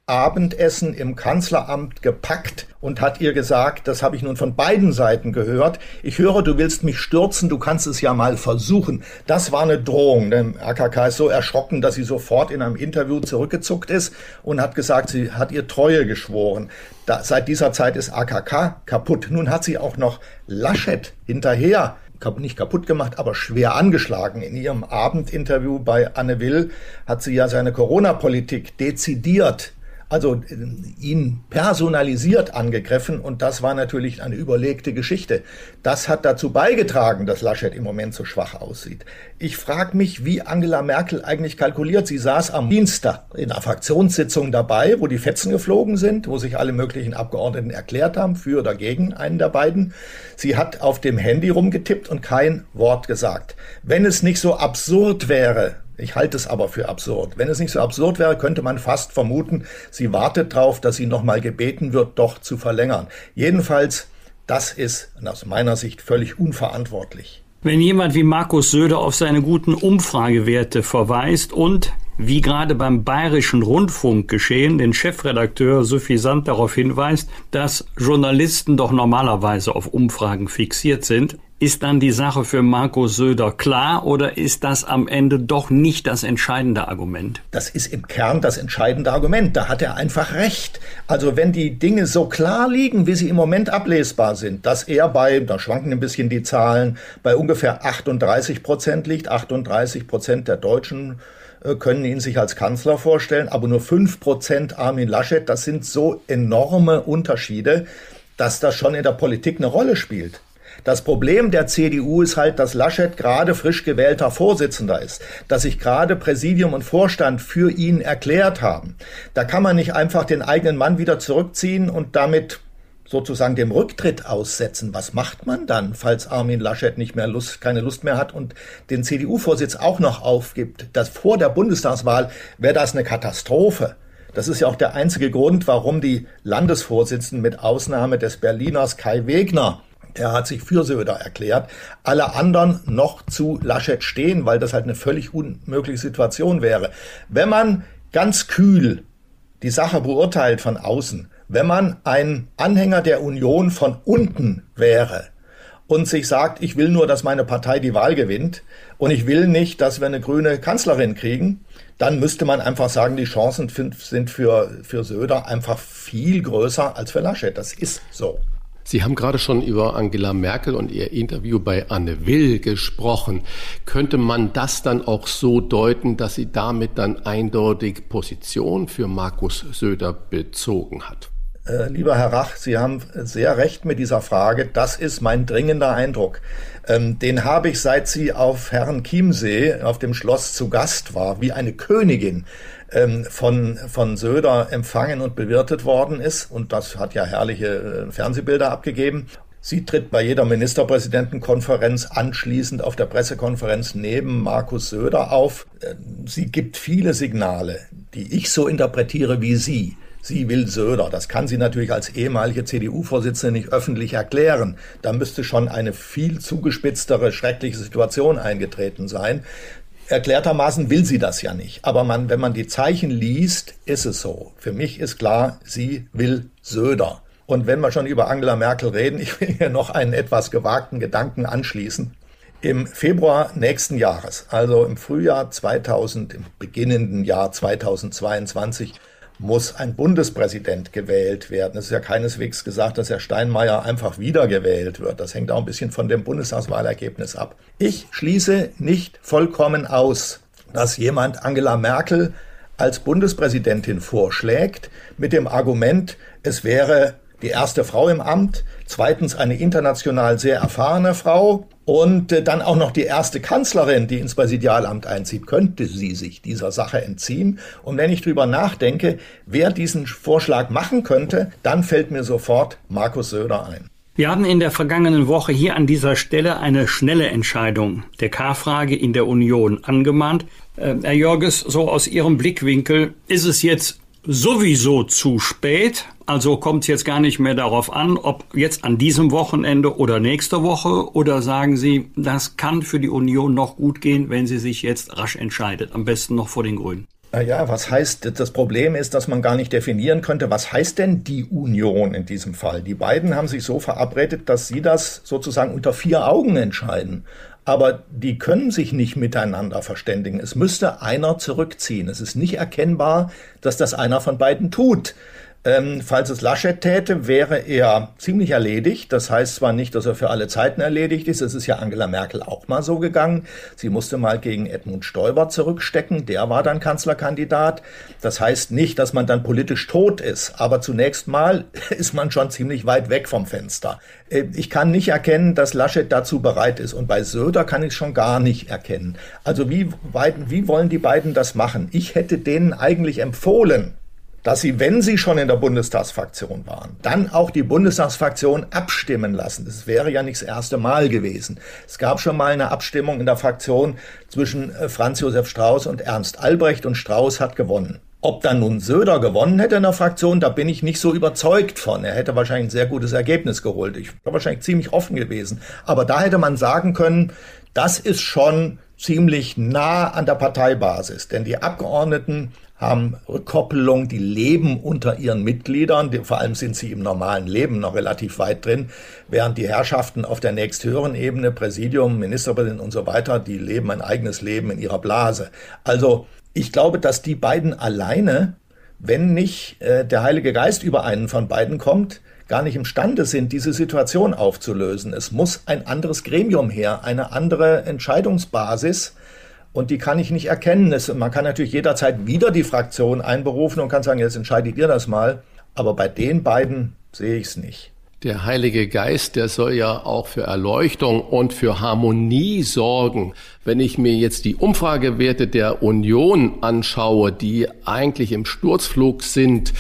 Abendessen im Kanzleramt gepackt und hat ihr gesagt, das habe ich nun von beiden Seiten gehört, ich höre, du willst mich stürzen, du kannst es ja mal versuchen. Das war eine Drohung. Der AKK ist so erschrocken, dass sie sofort in einem Interview zurückgezuckt ist und hat gesagt, sie hat ihr Treue geschworen. Seit dieser Zeit ist AKK kaputt. Nun hat sie auch noch Laschet hinterher nicht kaputt gemacht, aber schwer angeschlagen. In ihrem Abendinterview bei Anne Will hat sie ja seine Corona-Politik dezidiert, also ihn personalisiert angegriffen, und das war natürlich eine überlegte Geschichte. Das hat dazu beigetragen, dass Laschet im Moment so schwach aussieht. Ich frage mich, wie Angela Merkel eigentlich kalkuliert. Sie saß am Dienstag in einer Fraktionssitzung dabei, wo die Fetzen geflogen sind, wo sich alle möglichen Abgeordneten erklärt haben, für oder gegen einen der beiden. Sie hat auf dem Handy rumgetippt und kein Wort gesagt. Wenn es nicht so absurd wäre, ich halte es aber für absurd. Wenn es nicht so absurd wäre, könnte man fast vermuten, sie wartet darauf, dass sie nochmal gebeten wird, doch zu verlängern. Jedenfalls, das ist aus meiner Sicht völlig unverantwortlich. Wenn jemand wie Markus Söder auf seine guten Umfragewerte verweist und, wie gerade beim Bayerischen Rundfunk geschehen, den Chefredakteur suffisant darauf hinweist, dass Journalisten doch normalerweise auf Umfragen fixiert sind, ist dann die Sache für Markus Söder klar, oder ist das am Ende doch nicht das entscheidende Argument? Das ist im Kern das entscheidende Argument. Da hat er einfach recht. Also wenn die Dinge so klar liegen, wie sie im Moment ablesbar sind, dass er da schwanken ein bisschen die Zahlen, bei ungefähr 38% liegt. 38% der Deutschen können ihn sich als Kanzler vorstellen, aber nur 5% Armin Laschet. Das sind so enorme Unterschiede, dass das schon in der Politik eine Rolle spielt. Das Problem der CDU ist halt, dass Laschet gerade frisch gewählter Vorsitzender ist, dass sich gerade Präsidium und Vorstand für ihn erklärt haben. Da kann man nicht einfach den eigenen Mann wieder zurückziehen und damit sozusagen dem Rücktritt aussetzen. Was macht man dann, falls Armin Laschet keine Lust mehr hat und den CDU-Vorsitz auch noch aufgibt? Das vor der Bundestagswahl wäre das eine Katastrophe. Das ist ja auch der einzige Grund, warum die Landesvorsitzenden mit Ausnahme des Berliners Kai Wegner, der hat sich für Söder erklärt, alle anderen noch zu Laschet stehen, weil das halt eine völlig unmögliche Situation wäre. Wenn man ganz kühl die Sache beurteilt von außen, wenn man ein Anhänger der Union von unten wäre und sich sagt, ich will nur, dass meine Partei die Wahl gewinnt und ich will nicht, dass wir eine grüne Kanzlerin kriegen, dann müsste man einfach sagen, die Chancen sind für Söder einfach viel größer als für Laschet. Das ist so. Sie haben gerade schon über Angela Merkel und ihr Interview bei Anne Will gesprochen. Könnte man das dann auch so deuten, dass sie damit dann eindeutig Position für Markus Söder bezogen hat? Lieber Herr Rach, Sie haben sehr recht mit dieser Frage. Das ist mein dringender Eindruck. Den habe ich, seit sie auf Herrenchiemsee auf dem Schloss zu Gast war, wie eine Königin von Söder empfangen und bewirtet worden ist. Und das hat ja herrliche Fernsehbilder abgegeben. Sie tritt bei jeder Ministerpräsidentenkonferenz anschließend auf der Pressekonferenz neben Markus Söder auf. Sie gibt viele Signale, die ich so interpretiere wie Sie. Sie will Söder. Das kann sie natürlich als ehemalige CDU-Vorsitzende nicht öffentlich erklären. Da müsste schon eine viel zugespitztere, schreckliche Situation eingetreten sein. Erklärtermaßen will sie das ja nicht. Aber wenn man die Zeichen liest, ist es so. Für mich ist klar, sie will Söder. Und wenn wir schon über Angela Merkel reden, ich will hier noch einen etwas gewagten Gedanken anschließen. Im Februar nächsten Jahres, also im im beginnenden Jahr 2022, muss ein Bundespräsident gewählt werden. Es ist ja keineswegs gesagt, dass Herr Steinmeier einfach wiedergewählt wird. Das hängt auch ein bisschen von dem Bundestagswahlergebnis ab. Ich schließe nicht vollkommen aus, dass jemand Angela Merkel als Bundespräsidentin vorschlägt, mit dem Argument, es wäre die erste Frau im Amt, zweitens eine international sehr erfahrene Frau und dann auch noch die erste Kanzlerin, die ins Präsidialamt einzieht, könnte sie sich dieser Sache entziehen. Und wenn ich drüber nachdenke, wer diesen Vorschlag machen könnte, dann fällt mir sofort Markus Söder ein. Wir haben in der vergangenen Woche hier an dieser Stelle eine schnelle Entscheidung der K-Frage in der Union angemahnt. Herr Jörges, so aus Ihrem Blickwinkel, ist es jetzt sowieso zu spät? Also kommt es jetzt gar nicht mehr darauf an, ob jetzt an diesem Wochenende oder nächste Woche, oder sagen Sie, das kann für die Union noch gut gehen, wenn sie sich jetzt rasch entscheidet, am besten noch vor den Grünen? Ja, was heißt, das Problem ist, dass man gar nicht definieren könnte, was heißt denn die Union in diesem Fall? Die beiden haben sich so verabredet, dass sie das sozusagen unter 4 Augen entscheiden. Aber die können sich nicht miteinander verständigen. Es müsste einer zurückziehen. Es ist nicht erkennbar, dass das einer von beiden tut. Falls es Laschet täte, wäre er ziemlich erledigt. Das heißt zwar nicht, dass er für alle Zeiten erledigt ist. Es ist ja Angela Merkel auch mal so gegangen. Sie musste mal gegen Edmund Stoiber zurückstecken. Der war dann Kanzlerkandidat. Das heißt nicht, dass man dann politisch tot ist. Aber zunächst mal ist man schon ziemlich weit weg vom Fenster. Ich kann nicht erkennen, dass Laschet dazu bereit ist. Und bei Söder kann ich es schon gar nicht erkennen. Also wie wollen die beiden das machen? Ich hätte denen eigentlich empfohlen, dass sie, wenn sie schon in der Bundestagsfraktion waren, dann auch die Bundestagsfraktion abstimmen lassen. Das wäre ja nicht das erste Mal gewesen. Es gab schon mal eine Abstimmung in der Fraktion zwischen Franz Josef Strauß und Ernst Albrecht und Strauß hat gewonnen. Ob dann nun Söder gewonnen hätte in der Fraktion, da bin ich nicht so überzeugt von. Er hätte wahrscheinlich ein sehr gutes Ergebnis geholt. Ich war wahrscheinlich ziemlich offen gewesen. Aber da hätte man sagen können, das ist schon ziemlich nah an der Parteibasis. Denn die Abgeordneten haben Rückkoppelung, die leben unter ihren Mitgliedern, vor allem sind sie im normalen Leben noch relativ weit drin, während die Herrschaften auf der nächsthöheren Ebene, Präsidium, Ministerpräsident und so weiter, die leben ein eigenes Leben in ihrer Blase. Also ich glaube, dass die beiden alleine, wenn nicht der Heilige Geist über einen von beiden kommt, gar nicht imstande sind, diese Situation aufzulösen. Es muss ein anderes Gremium her, eine andere Entscheidungsbasis. Und die kann ich nicht erkennen. Man kann natürlich jederzeit wieder die Fraktion einberufen und kann sagen, jetzt entscheidet ihr das mal. Aber bei den beiden sehe ich es nicht. Der Heilige Geist, der soll ja auch für Erleuchtung und für Harmonie sorgen. Wenn ich mir jetzt die Umfragewerte der Union anschaue, die eigentlich im Sturzflug sind,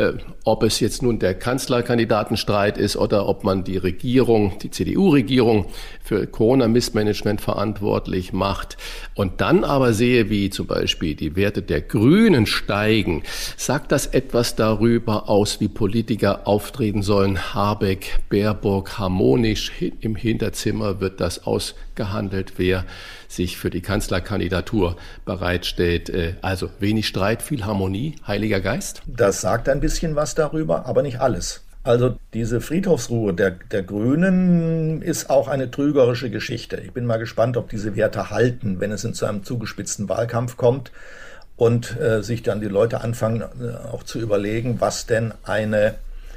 ob es jetzt nun der Kanzlerkandidatenstreit ist oder ob man die Regierung, die CDU-Regierung für Corona-Missmanagement verantwortlich macht und dann aber sehe, wie zum Beispiel die Werte der Grünen steigen, sagt das etwas darüber aus, wie Politiker auftreten sollen. Habeck, Baerbock, harmonisch im Hinterzimmer wird das ausgehandelt, wer sich für die Kanzlerkandidatur bereitstellt. Also wenig Streit, viel Harmonie, Heiliger Geist? Das sagt ein bisschen was darüber, aber nicht alles. Also diese Friedhofsruhe der Grünen ist auch eine trügerische Geschichte. Ich bin mal gespannt, ob diese Werte halten, wenn es zu einem zugespitzten Wahlkampf kommt und sich dann die Leute anfangen auch zu überlegen, was denn eine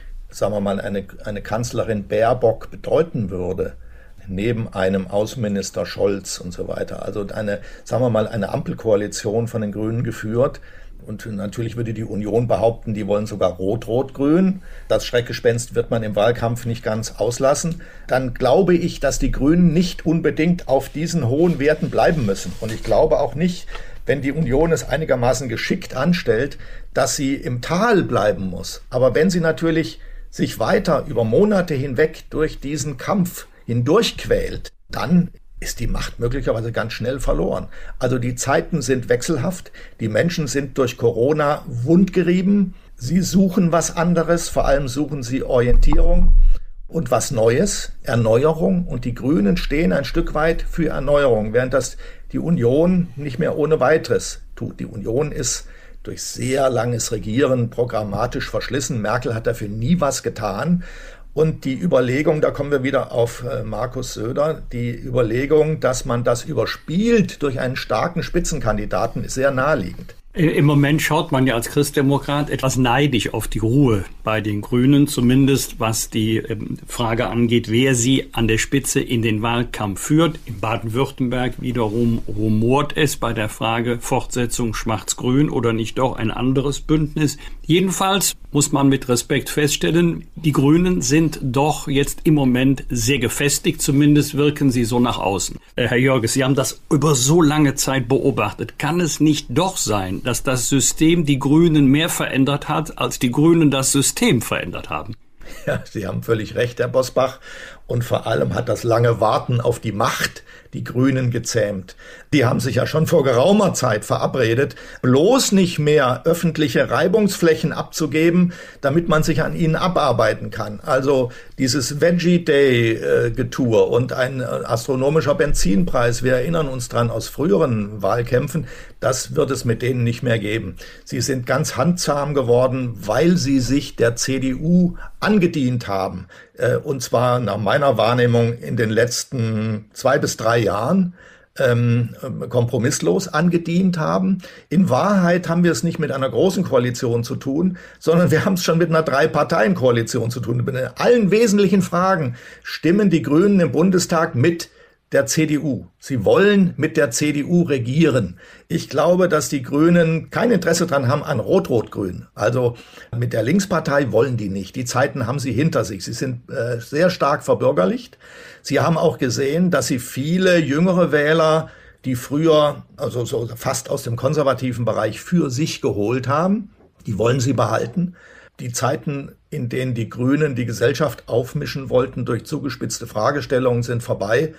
Kanzlerin Baerbock bedeuten würde. Neben einem Außenminister Scholz und so weiter. Also eine Ampelkoalition von den Grünen geführt. Und natürlich würde die Union behaupten, die wollen sogar Rot-Rot-Grün. Das Schreckgespenst wird man im Wahlkampf nicht ganz auslassen. Dann glaube ich, dass die Grünen nicht unbedingt auf diesen hohen Werten bleiben müssen. Und ich glaube auch nicht, wenn die Union es einigermaßen geschickt anstellt, dass sie im Tal bleiben muss. Aber wenn sie natürlich sich weiter über Monate hinweg durch diesen Kampf hindurchquält, dann ist die Macht möglicherweise ganz schnell verloren. Also die Zeiten sind wechselhaft, die Menschen sind durch Corona wundgerieben, sie suchen was anderes, vor allem suchen sie Orientierung und was Neues, Erneuerung, und die Grünen stehen ein Stück weit für Erneuerung, während das die Union nicht mehr ohne weiteres tut. Die Union ist durch sehr langes Regieren programmatisch verschlissen. Merkel hat dafür nie was getan. Und die Überlegung, da kommen wir wieder auf Markus Söder, die Überlegung, dass man das überspielt durch einen starken Spitzenkandidaten, ist sehr naheliegend. Im Moment schaut man ja als Christdemokrat etwas neidisch auf die Ruhe bei den Grünen, zumindest was die Frage angeht, wer sie an der Spitze in den Wahlkampf führt. In Baden-Württemberg wiederum rumort es bei der Frage Fortsetzung Schwarz-Grün oder nicht doch ein anderes Bündnis. Jedenfalls muss man mit Respekt feststellen, die Grünen sind doch jetzt im Moment sehr gefestigt, zumindest wirken sie so nach außen. Herr Jörges, Sie haben das über so lange Zeit beobachtet. Kann es nicht doch sein, dass das System die Grünen mehr verändert hat, als die Grünen das System verändert haben? Ja, Sie haben völlig recht, Herr Bosbach. Und vor allem hat das lange Warten auf die Macht die Grünen gezähmt. Die haben sich ja schon vor geraumer Zeit verabredet, bloß nicht mehr öffentliche Reibungsflächen abzugeben, damit man sich an ihnen abarbeiten kann. Also dieses Veggie-Day-Getue und ein astronomischer Benzinpreis, wir erinnern uns dran aus früheren Wahlkämpfen, das wird es mit denen nicht mehr geben. Sie sind ganz handzahm geworden, weil sie sich der CDU angedient haben. Und zwar nach meiner Wahrnehmung in den letzten 2 bis 3 Jahren kompromisslos angedient haben. In Wahrheit haben wir es nicht mit einer großen Koalition zu tun, sondern wir haben es schon mit einer 3-Parteien-Koalition zu tun. In allen wesentlichen Fragen stimmen die Grünen im Bundestag mit der CDU. Sie wollen mit der CDU regieren. Ich glaube, dass die Grünen kein Interesse dran haben an Rot-Rot-Grün. Also mit der Linkspartei wollen die nicht. Die Zeiten haben sie hinter sich. Sie sind sehr stark verbürgerlicht. Sie haben auch gesehen, dass sie viele jüngere Wähler, die früher, also so fast aus dem konservativen Bereich, für sich geholt haben, die wollen sie behalten. Die Zeiten, in denen die Grünen die Gesellschaft aufmischen wollten durch zugespitzte Fragestellungen, sind vorbei.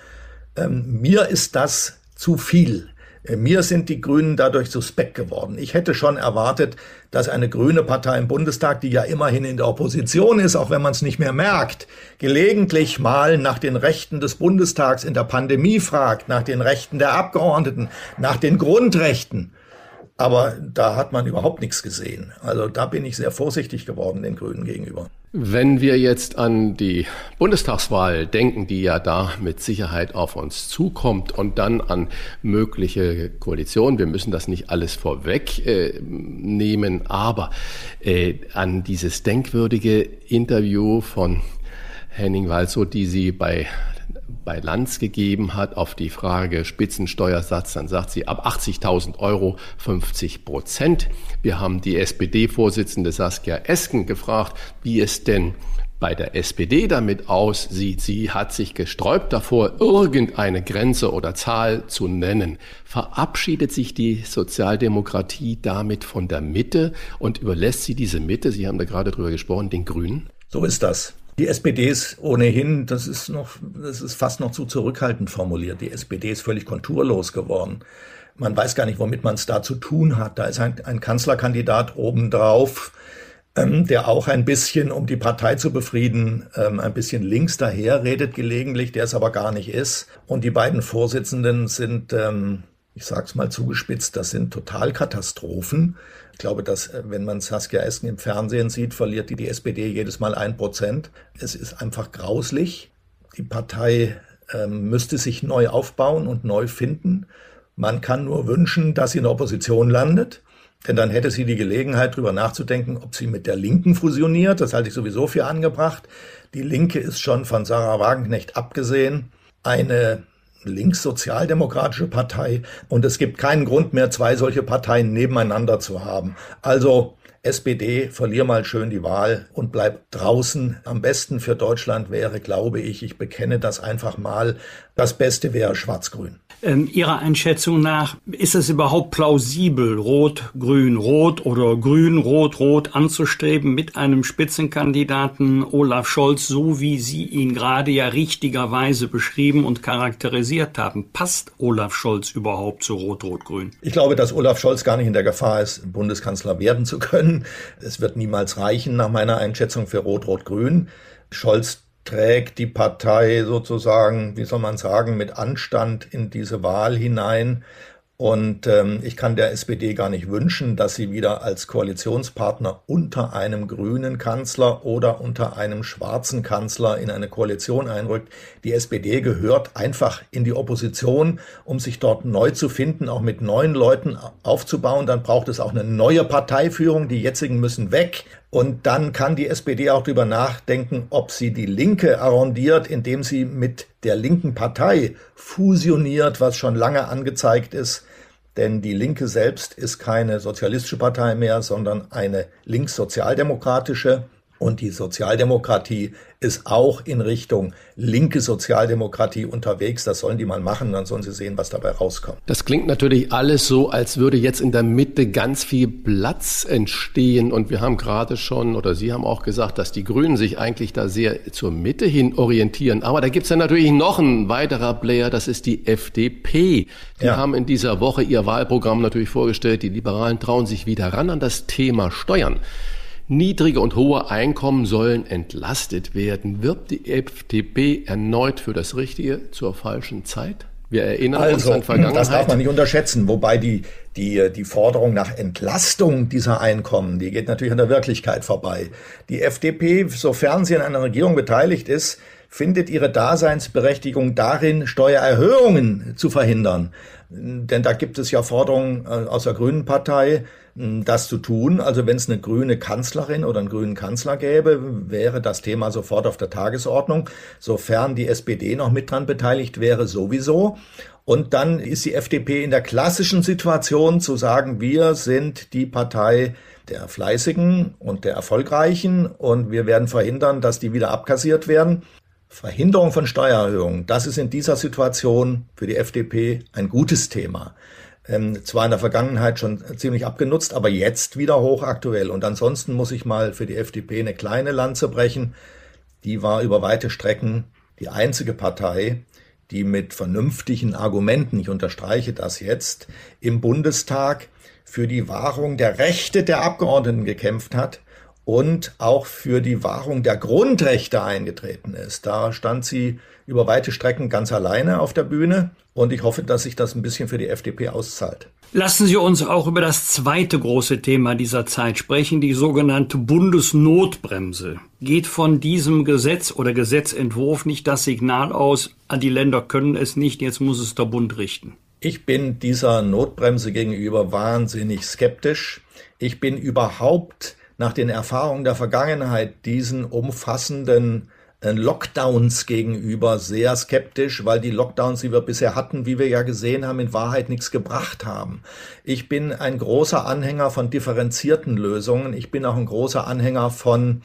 Mir ist das zu viel. Mir sind die Grünen dadurch suspekt geworden. Ich hätte schon erwartet, dass eine grüne Partei im Bundestag, die ja immerhin in der Opposition ist, auch wenn man es nicht mehr merkt, gelegentlich mal nach den Rechten des Bundestags in der Pandemie fragt, nach den Rechten der Abgeordneten, nach den Grundrechten. Aber da hat man überhaupt nichts gesehen. Also da bin ich sehr vorsichtig geworden den Grünen gegenüber. Wenn wir jetzt an die Bundestagswahl denken, die ja da mit Sicherheit auf uns zukommt, und dann an mögliche Koalitionen, wir müssen das nicht alles vorwegnehmen, aber an dieses denkwürdige Interview von Henning Walzow, die Sie bei Lanz gegeben hat, auf die Frage Spitzensteuersatz, dann sagt sie ab 80.000 Euro 50%. Wir haben die SPD-Vorsitzende Saskia Esken gefragt, wie es denn bei der SPD damit aussieht. Sie hat sich gesträubt davor, irgendeine Grenze oder Zahl zu nennen. Verabschiedet sich die Sozialdemokratie damit von der Mitte und überlässt sie diese Mitte, Sie haben da gerade drüber gesprochen, den Grünen? So ist das. Die SPD ist ohnehin, das ist fast noch zu zurückhaltend formuliert. Die SPD ist völlig konturlos geworden. Man weiß gar nicht, womit man es da zu tun hat. Da ist ein Kanzlerkandidat obendrauf, der auch ein bisschen, um die Partei zu befrieden, ein bisschen links daher redet gelegentlich, der es aber gar nicht ist. Und die beiden Vorsitzenden sind, ich sag's mal zugespitzt, das sind Totalkatastrophen. Ich glaube, dass, wenn man Saskia Esken im Fernsehen sieht, verliert die SPD jedes Mal 1%. Es ist einfach grauslich. Die Partei müsste sich neu aufbauen und neu finden. Man kann nur wünschen, dass sie in der Opposition landet. Denn dann hätte sie die Gelegenheit, darüber nachzudenken, ob sie mit der Linken fusioniert. Das halte ich sowieso für angebracht. Die Linke ist schon von Sarah Wagenknecht abgesehen eine linkssozialdemokratische Partei, und es gibt keinen Grund mehr, 2 solche Parteien nebeneinander zu haben. Also SPD, verlier mal schön die Wahl und bleib draußen. Am besten für Deutschland wäre, glaube ich bekenne das einfach mal, das Beste wäre Schwarz-Grün. Ihrer Einschätzung nach, ist es überhaupt plausibel, Rot-Grün-Rot oder Grün-Rot-Rot anzustreben mit einem Spitzenkandidaten Olaf Scholz, so wie Sie ihn gerade ja richtigerweise beschrieben und charakterisiert haben? Passt Olaf Scholz überhaupt zu Rot-Rot-Grün? Ich glaube, dass Olaf Scholz gar nicht in der Gefahr ist, Bundeskanzler werden zu können. Es wird niemals reichen, nach meiner Einschätzung, für Rot-Rot-Grün. Scholz trägt die Partei sozusagen, wie soll man sagen, mit Anstand in diese Wahl hinein. Und ich kann der SPD gar nicht wünschen, dass sie wieder als Koalitionspartner unter einem grünen Kanzler oder unter einem schwarzen Kanzler in eine Koalition einrückt. Die SPD gehört einfach in die Opposition, um sich dort neu zu finden, auch mit neuen Leuten aufzubauen. Dann braucht es auch eine neue Parteiführung. Die jetzigen müssen weg. Und dann kann die SPD auch darüber nachdenken, ob sie die Linke arrondiert, indem sie mit der linken Partei fusioniert, was schon lange angezeigt ist. Denn die Linke selbst ist keine sozialistische Partei mehr, sondern eine linkssozialdemokratische. Und die Sozialdemokratie ist auch in Richtung linke Sozialdemokratie unterwegs. Das sollen die mal machen, dann sollen sie sehen, was dabei rauskommt. Das klingt natürlich alles so, als würde jetzt in der Mitte ganz viel Platz entstehen. Und wir haben gerade schon, oder Sie haben auch gesagt, dass die Grünen sich eigentlich da sehr zur Mitte hin orientieren. Aber da gibt's ja natürlich noch ein weiterer Player, das ist die FDP. Die haben in dieser Woche ihr Wahlprogramm natürlich vorgestellt. Die Liberalen trauen sich wieder ran an das Thema Steuern. Niedrige und hohe Einkommen sollen entlastet werden. Wirbt die FDP erneut für das Richtige zur falschen Zeit? Wir erinnern uns an Vergangenheit. Das darf man nicht unterschätzen. Wobei die Forderung nach Entlastung dieser Einkommen, die geht natürlich an der Wirklichkeit vorbei. Die FDP, sofern sie in einer Regierung beteiligt ist, findet ihre Daseinsberechtigung darin, Steuererhöhungen zu verhindern. Denn da gibt es ja Forderungen aus der Grünen Partei, das zu tun. Also wenn es eine grüne Kanzlerin oder einen grünen Kanzler gäbe, wäre das Thema sofort auf der Tagesordnung. Sofern die SPD noch mit dran beteiligt wäre, sowieso. Und dann ist die FDP in der klassischen Situation zu sagen, wir sind die Partei der Fleißigen und der Erfolgreichen und wir werden verhindern, dass die wieder abkassiert werden. Verhinderung von Steuererhöhungen, das ist in dieser Situation für die FDP ein gutes Thema. Zwar in der Vergangenheit schon ziemlich abgenutzt, aber jetzt wieder hochaktuell. Und ansonsten muss ich mal für die FDP eine kleine Lanze brechen. Die war über weite Strecken die einzige Partei, die mit vernünftigen Argumenten, ich unterstreiche das jetzt, im Bundestag für die Wahrung der Rechte der Abgeordneten gekämpft hat und auch für die Wahrung der Grundrechte eingetreten ist. Da stand sie über weite Strecken ganz alleine auf der Bühne und ich hoffe, dass sich das ein bisschen für die FDP auszahlt. Lassen Sie uns auch über das zweite große Thema dieser Zeit sprechen, die sogenannte Bundesnotbremse. Geht von diesem Gesetz oder Gesetzentwurf nicht das Signal aus, die Länder können es nicht, jetzt muss es der Bund richten? Ich bin dieser Notbremse gegenüber wahnsinnig skeptisch. Ich bin überhaupt nach den Erfahrungen der Vergangenheit diesen umfassenden Lockdowns gegenüber sehr skeptisch, weil die Lockdowns, die wir bisher hatten, wie wir ja gesehen haben, in Wahrheit nichts gebracht haben. Ich bin ein großer Anhänger von differenzierten Lösungen. Ich bin auch ein großer Anhänger von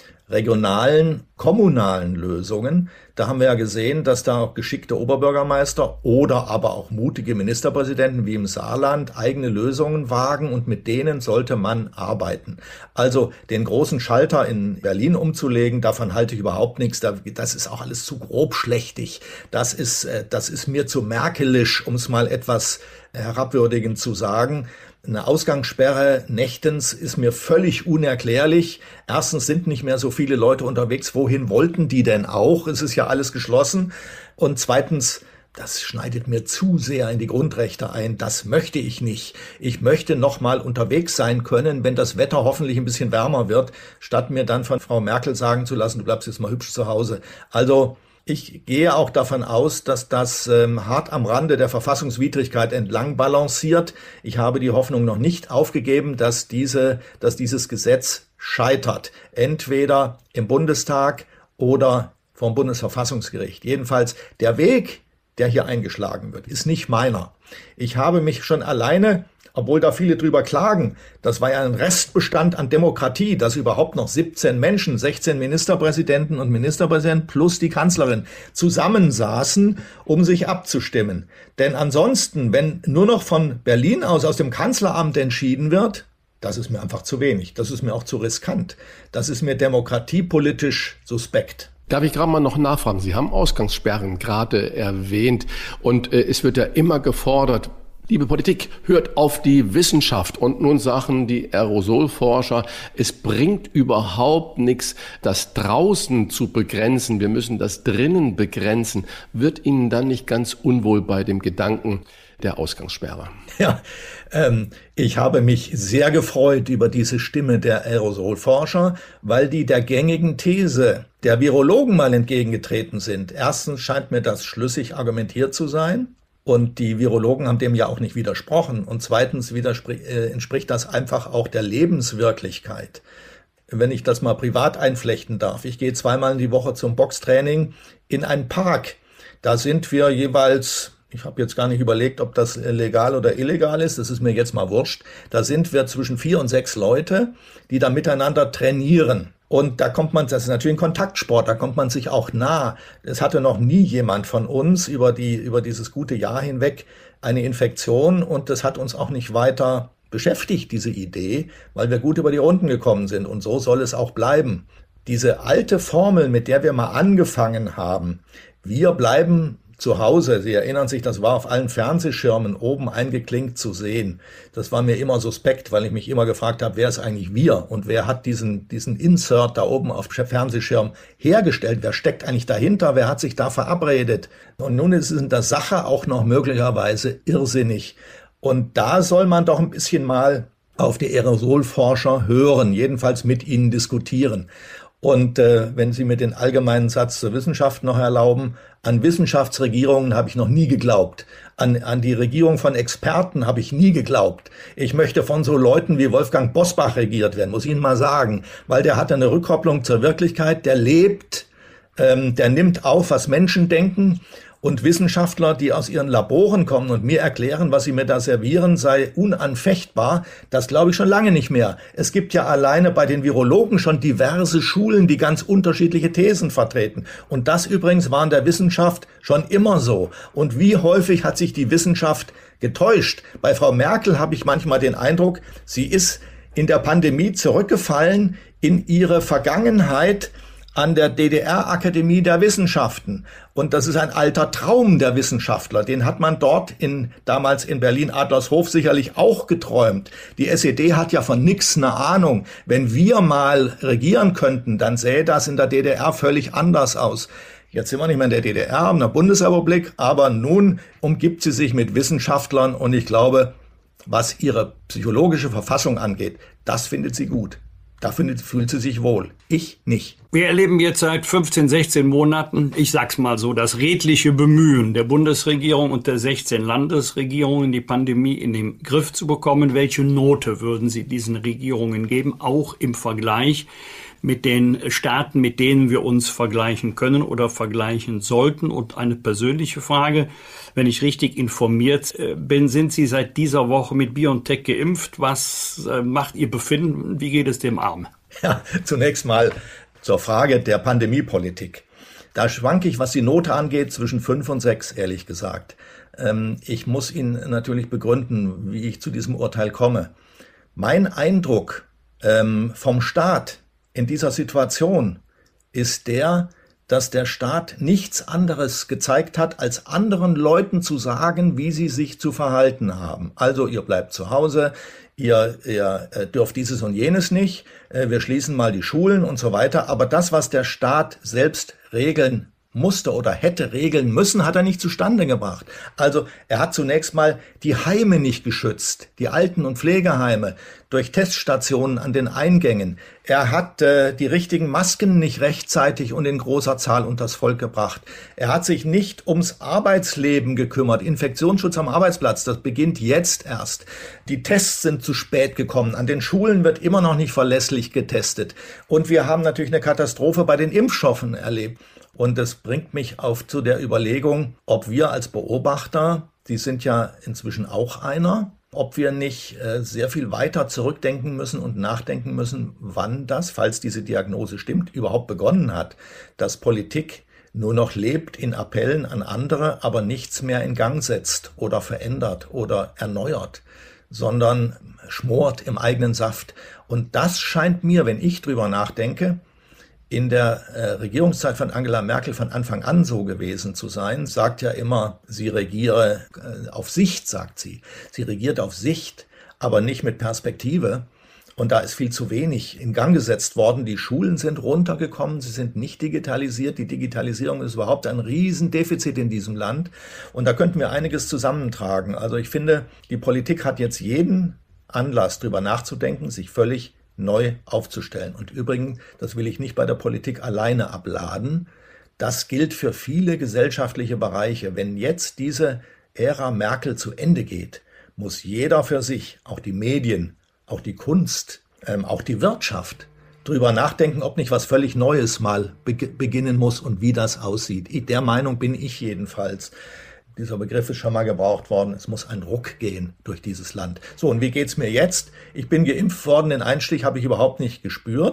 regionalen, kommunalen Lösungen. Da haben wir ja gesehen, dass da auch geschickte Oberbürgermeister oder aber auch mutige Ministerpräsidenten wie im Saarland eigene Lösungen wagen und mit denen sollte man arbeiten. Also den großen Schalter in Berlin umzulegen, davon halte ich überhaupt nichts. Das ist auch alles zu grobschlächtig. Das ist mir zu merkelisch, um es mal etwas herabwürdigend zu sagen. Eine Ausgangssperre nächtens ist mir völlig unerklärlich. Erstens sind nicht mehr so viele Leute unterwegs. Wohin wollten die denn auch? Es ist ja alles geschlossen. Und zweitens, das schneidet mir zu sehr in die Grundrechte ein. Das möchte ich nicht. Ich möchte noch mal unterwegs sein können, wenn das Wetter hoffentlich ein bisschen wärmer wird, statt mir dann von Frau Merkel sagen zu lassen, du bleibst jetzt mal hübsch zu Hause. Also ich gehe auch davon aus, dass das hart am Rande der Verfassungswidrigkeit entlang balanciert. Ich habe die Hoffnung noch nicht aufgegeben, dass dieses Gesetz scheitert. Entweder im Bundestag oder vom Bundesverfassungsgericht. Jedenfalls der Weg, der hier eingeschlagen wird, ist nicht meiner. Ich habe mich schon alleine, obwohl da viele drüber klagen, das war ja ein Restbestand an Demokratie, dass überhaupt noch 17 Menschen, 16 Ministerpräsidenten und Ministerpräsidenten plus die Kanzlerin zusammensaßen, um sich abzustimmen. Denn ansonsten, wenn nur noch von Berlin aus dem Kanzleramt entschieden wird, das ist mir einfach zu wenig. Das ist mir auch zu riskant. Das ist mir demokratiepolitisch suspekt. Darf ich gerade mal noch nachfragen? Sie haben Ausgangssperren gerade erwähnt und es wird ja immer gefordert, liebe Politik, hört auf die Wissenschaft. Und nun sagen die Aerosolforscher, es bringt überhaupt nichts, das draußen zu begrenzen. Wir müssen das drinnen begrenzen. Wird Ihnen dann nicht ganz unwohl bei dem Gedanken der Ausgangssperre? Ja, ich habe mich sehr gefreut über diese Stimme der Aerosolforscher, weil die der gängigen These der Virologen mal entgegengetreten sind. Erstens scheint mir das schlüssig argumentiert zu sein. Und die Virologen haben dem ja auch nicht widersprochen. Und zweitens entspricht das einfach auch der Lebenswirklichkeit. Wenn ich das mal privat einflechten darf. Ich gehe 2-mal in die Woche zum Boxtraining in einen Park. Da sind wir jeweils, ich habe jetzt gar nicht überlegt, ob das legal oder illegal ist, das ist mir jetzt mal wurscht. Da sind wir zwischen 4 und 6 Leute, die da miteinander trainieren. Und da kommt man, das ist natürlich ein Kontaktsport, da kommt man sich auch nah. Es hatte noch nie jemand von uns über dieses gute Jahr hinweg eine Infektion und das hat uns auch nicht weiter beschäftigt, diese Idee, weil wir gut über die Runden gekommen sind und so soll es auch bleiben. Diese alte Formel, mit der wir mal angefangen haben, wir bleiben zu Hause, Sie erinnern sich, das war auf allen Fernsehschirmen oben eingeklinkt zu sehen. Das war mir immer suspekt, weil ich mich immer gefragt habe, wer ist eigentlich wir und wer hat diesen Insert da oben auf dem Fernsehschirm hergestellt? Wer steckt eigentlich dahinter? Wer hat sich da verabredet? Und nun ist es in der Sache auch noch möglicherweise irrsinnig. Und da soll man doch ein bisschen mal auf die Aerosolforscher hören, jedenfalls mit ihnen diskutieren. Und wenn Sie mir den allgemeinen Satz zur Wissenschaft noch erlauben, an Wissenschaftsregierungen habe ich noch nie geglaubt. An die Regierung von Experten habe ich nie geglaubt. Ich möchte von so Leuten wie Wolfgang Bosbach regiert werden, muss ich Ihnen mal sagen, weil der hat eine Rückkopplung zur Wirklichkeit, der lebt, der nimmt auf, was Menschen denken. Und Wissenschaftler, die aus ihren Laboren kommen und mir erklären, was sie mir da servieren, sei unanfechtbar, das glaube ich schon lange nicht mehr. Es gibt ja alleine bei den Virologen schon diverse Schulen, die ganz unterschiedliche Thesen vertreten. Und das übrigens war in der Wissenschaft schon immer so. Und wie häufig hat sich die Wissenschaft getäuscht? Bei Frau Merkel habe ich manchmal den Eindruck, sie ist in der Pandemie zurückgefallen in ihre Vergangenheit an der DDR-Akademie der Wissenschaften. Und das ist ein alter Traum der Wissenschaftler. Den hat man dort damals in Berlin-Adlershof sicherlich auch geträumt. Die SED hat ja von nichts eine Ahnung. Wenn wir mal regieren könnten, dann sähe das in der DDR völlig anders aus. Jetzt sind wir nicht mehr in der DDR, in der Bundesrepublik, aber nun umgibt sie sich mit Wissenschaftlern und ich glaube, was ihre psychologische Verfassung angeht, das findet sie gut. Da fühlt sie sich wohl. Ich nicht. Wir erleben jetzt seit 15, 16 Monaten, ich sag's mal so, das redliche Bemühen der Bundesregierung und der 16 Landesregierungen, die Pandemie in den Griff zu bekommen. Welche Note würden Sie diesen Regierungen geben, auch im Vergleich mit den Staaten, mit denen wir uns vergleichen können oder vergleichen sollten? Und eine persönliche Frage, wenn ich richtig informiert bin, sind Sie seit dieser Woche mit BioNTech geimpft? Was macht Ihr Befinden? Wie geht es dem Arm? Ja, zunächst mal zur Frage der Pandemiepolitik. Da schwanke ich, was die Note angeht, zwischen 5 und 6, ehrlich gesagt. Ich muss Ihnen natürlich begründen, wie ich zu diesem Urteil komme. Mein Eindruck vom Staat in dieser Situation ist der, dass der Staat nichts anderes gezeigt hat, als anderen Leuten zu sagen, wie sie sich zu verhalten haben. Also ihr bleibt zu Hause, ihr dürft dieses und jenes nicht, wir schließen mal die Schulen und so weiter. Aber das, was der Staat selbst regeln musste oder hätte regeln müssen, hat er nicht zustande gebracht. Also er hat zunächst mal die Heime nicht geschützt, die Alten- und Pflegeheime, durch Teststationen an den Eingängen. Er hat die richtigen Masken nicht rechtzeitig und in großer Zahl unters Volk gebracht. Er hat sich nicht ums Arbeitsleben gekümmert. Infektionsschutz am Arbeitsplatz, das beginnt jetzt erst. Die Tests sind zu spät gekommen. An den Schulen wird immer noch nicht verlässlich getestet. Und wir haben natürlich eine Katastrophe bei den Impfstoffen erlebt. Und das bringt mich zu der Überlegung, ob wir als Beobachter, die sind ja inzwischen auch einer, ob wir nicht sehr viel weiter zurückdenken müssen und nachdenken müssen, wann das, falls diese Diagnose stimmt, überhaupt begonnen hat, dass Politik nur noch lebt in Appellen an andere, aber nichts mehr in Gang setzt oder verändert oder erneuert, sondern schmort im eigenen Saft. Und das scheint mir, wenn ich drüber nachdenke, in der Regierungszeit von Angela Merkel von Anfang an so gewesen zu sein. Sagt ja immer, sie regiere auf Sicht, sagt sie. Sie regiert auf Sicht, aber nicht mit Perspektive. Und da ist viel zu wenig in Gang gesetzt worden. Die Schulen sind runtergekommen, sie sind nicht digitalisiert. Die Digitalisierung ist überhaupt ein Riesendefizit in diesem Land. Und da könnten wir einiges zusammentragen. Also ich finde, die Politik hat jetzt jeden Anlass, drüber nachzudenken, sich völlig neu aufzustellen. Und übrigens, das will ich nicht bei der Politik alleine abladen, das gilt für viele gesellschaftliche Bereiche. Wenn jetzt diese Ära Merkel zu Ende geht, muss jeder für sich, auch die Medien, auch die Kunst, auch die Wirtschaft, drüber nachdenken, ob nicht was völlig Neues mal beginnen muss und wie das aussieht. Der Meinung bin ich jedenfalls. Dieser Begriff ist schon mal gebraucht worden. Es muss ein Ruck gehen durch dieses Land. So, und wie geht's mir jetzt? Ich bin geimpft worden. Den Einstich habe ich überhaupt nicht gespürt.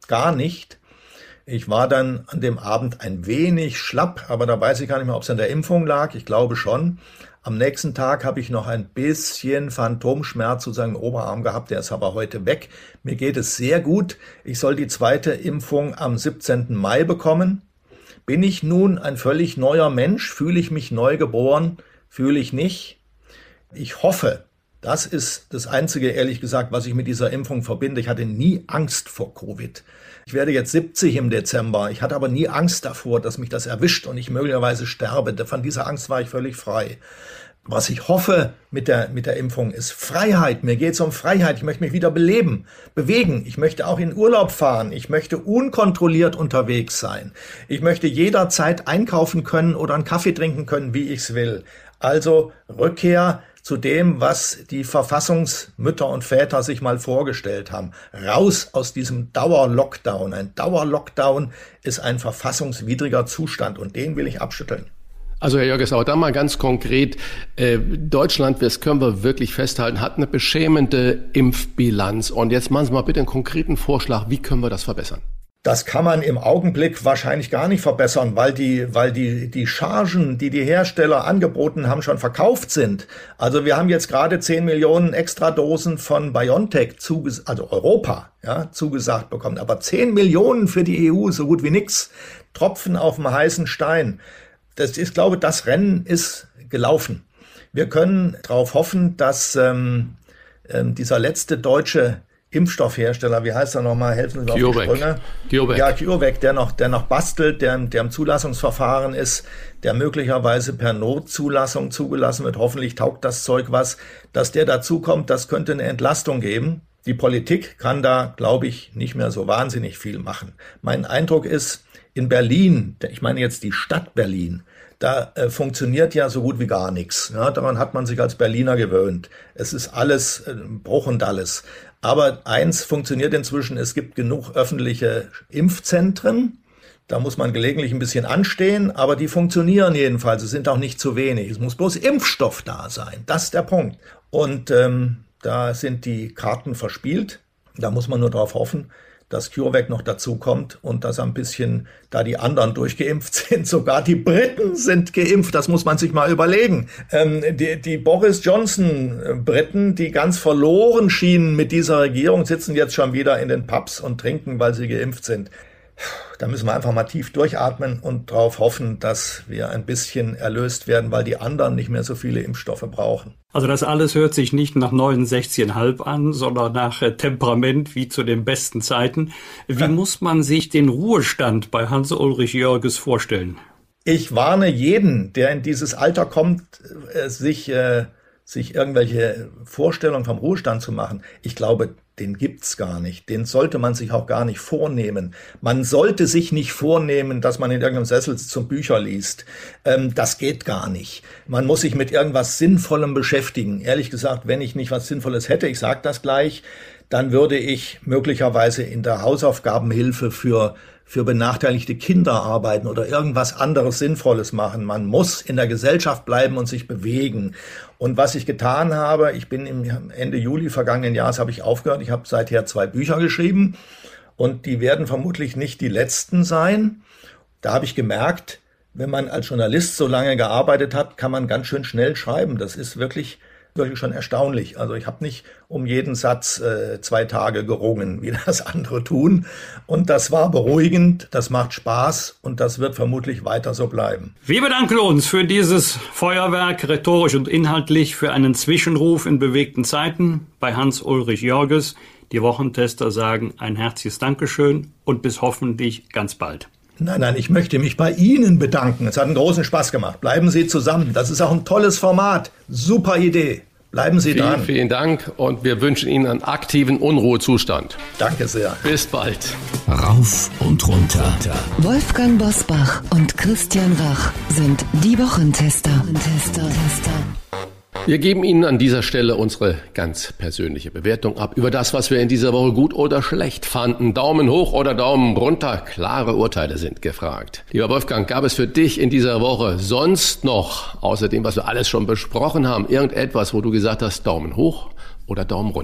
gar nicht. Ich war dann an dem Abend ein wenig schlapp, aber da weiß ich gar nicht mehr, ob es an der Impfung lag. Ich glaube schon. Am nächsten Tag habe ich noch ein bisschen Phantomschmerz sozusagen im Oberarm gehabt, der ist aber heute weg. Mir geht es sehr gut. Ich soll die zweite Impfung am 17. Mai bekommen. Bin ich nun ein völlig neuer Mensch? Fühle ich mich neu geboren? Fühle ich nicht? Ich hoffe, das ist das Einzige, ehrlich gesagt, was ich mit dieser Impfung verbinde. Ich hatte nie Angst vor Covid. Ich werde jetzt 70 im Dezember. Ich hatte aber nie Angst davor, dass mich das erwischt und ich möglicherweise sterbe. Von dieser Angst war ich völlig frei. Was ich hoffe mit der Impfung ist Freiheit. Mir geht es um Freiheit. Ich möchte mich wieder bewegen. Ich möchte auch in Urlaub fahren. Ich möchte unkontrolliert unterwegs sein. Ich möchte jederzeit einkaufen können oder einen Kaffee trinken können, wie ich es will. Also Rückkehr zu dem, was die Verfassungsmütter und Väter sich mal vorgestellt haben. Raus aus diesem Dauerlockdown. Ein Dauerlockdown ist ein verfassungswidriger Zustand und den will ich abschütteln. Also Herr Jörges, aber da mal ganz konkret, Deutschland, das können wir wirklich festhalten, hat eine beschämende Impfbilanz. Und jetzt machen Sie mal bitte einen konkreten Vorschlag, wie können wir das verbessern? Das kann man im Augenblick wahrscheinlich gar nicht verbessern, weil die Chargen, die Hersteller angeboten haben, schon verkauft sind. Also wir haben jetzt gerade 10 Millionen Extradosen von BioNTech also Europa, ja, zugesagt bekommen. Aber 10 Millionen für die EU, so gut wie nix. Tropfen auf dem heißen Stein. Ich glaube, das Rennen ist gelaufen. Wir können darauf hoffen, dass dieser letzte deutsche Impfstoffhersteller, wie heißt er nochmal, helfen Sie mir auf die Sprünge. CureVac. Ja, CureVac, der noch bastelt, der im Zulassungsverfahren ist, der möglicherweise per Notzulassung zugelassen wird. Hoffentlich taugt das Zeug was. Dass der dazukommt, das könnte eine Entlastung geben. Die Politik kann da, glaube ich, nicht mehr so wahnsinnig viel machen. Mein Eindruck ist, in Berlin, ich meine jetzt die Stadt Berlin, da funktioniert ja so gut wie gar nichts. Ja, daran hat man sich als Berliner gewöhnt. Es ist alles Bruch und alles. Aber eins funktioniert inzwischen, es gibt genug öffentliche Impfzentren. Da muss man gelegentlich ein bisschen anstehen, aber die funktionieren jedenfalls. Es sind auch nicht zu wenig. Es muss bloß Impfstoff da sein. Das ist der Punkt. Und da sind die Karten verspielt. Da muss man nur darauf hoffen, dass CureVac noch dazu kommt und dass ein bisschen, da die anderen durchgeimpft sind, sogar die Briten sind geimpft, das muss man sich mal überlegen. Die Boris Johnson-Briten, die ganz verloren schienen mit dieser Regierung, sitzen jetzt schon wieder in den Pubs und trinken, weil sie geimpft sind. Da müssen wir einfach mal tief durchatmen und darauf hoffen, dass wir ein bisschen erlöst werden, weil die anderen nicht mehr so viele Impfstoffe brauchen. Also das alles hört sich nicht nach 69,5 an, sondern nach Temperament wie zu den besten Zeiten. Wie muss man sich den Ruhestand bei Hans-Ulrich Jörges vorstellen? Ich warne jeden, der in dieses Alter kommt, sich irgendwelche Vorstellungen vom Ruhestand zu machen. Ich glaube, den gibt's gar nicht. Den sollte man sich auch gar nicht vornehmen. Man sollte sich nicht vornehmen, dass man in irgendeinem Sessel zum Bücher liest. Das geht gar nicht. Man muss sich mit irgendwas Sinnvollem beschäftigen. Ehrlich gesagt, wenn ich nicht was Sinnvolles hätte, ich sage das gleich, dann würde ich möglicherweise in der Hausaufgabenhilfe für benachteiligte Kinder arbeiten oder irgendwas anderes Sinnvolles machen. Man muss in der Gesellschaft bleiben und sich bewegen. Und was ich getan habe, ich bin Ende Juli vergangenen Jahres habe ich aufgehört. Ich habe seither 2 Bücher geschrieben und die werden vermutlich nicht die letzten sein. Da habe ich gemerkt, wenn man als Journalist so lange gearbeitet hat, kann man ganz schön schnell schreiben. Das ist wirklich schon erstaunlich. Also ich habe nicht um jeden Satz 2 Tage gerungen, wie das andere tun. Und das war beruhigend, das macht Spaß und das wird vermutlich weiter so bleiben. Wir bedanken uns für dieses Feuerwerk, rhetorisch und inhaltlich, für einen Zwischenruf in bewegten Zeiten bei Hans-Ulrich Jörges. Die Wochentester sagen ein herzliches Dankeschön und bis hoffentlich ganz bald. Nein, ich möchte mich bei Ihnen bedanken. Es hat einen großen Spaß gemacht. Bleiben Sie zusammen. Das ist auch ein tolles Format. Super Idee. Bleiben Sie dran. Vielen Dank und wir wünschen Ihnen einen aktiven Unruhezustand. Danke sehr. Bis bald. Rauf und runter. Wolfgang Bosbach und Christian Rach sind die Wochentester. Wir geben Ihnen an dieser Stelle unsere ganz persönliche Bewertung ab über das, was wir in dieser Woche gut oder schlecht fanden. Daumen hoch oder Daumen runter, klare Urteile sind gefragt. Lieber Wolfgang, gab es für dich in dieser Woche sonst noch, außer dem, was wir alles schon besprochen haben, irgendetwas, wo du gesagt hast, Daumen hoch oder Daumen runter?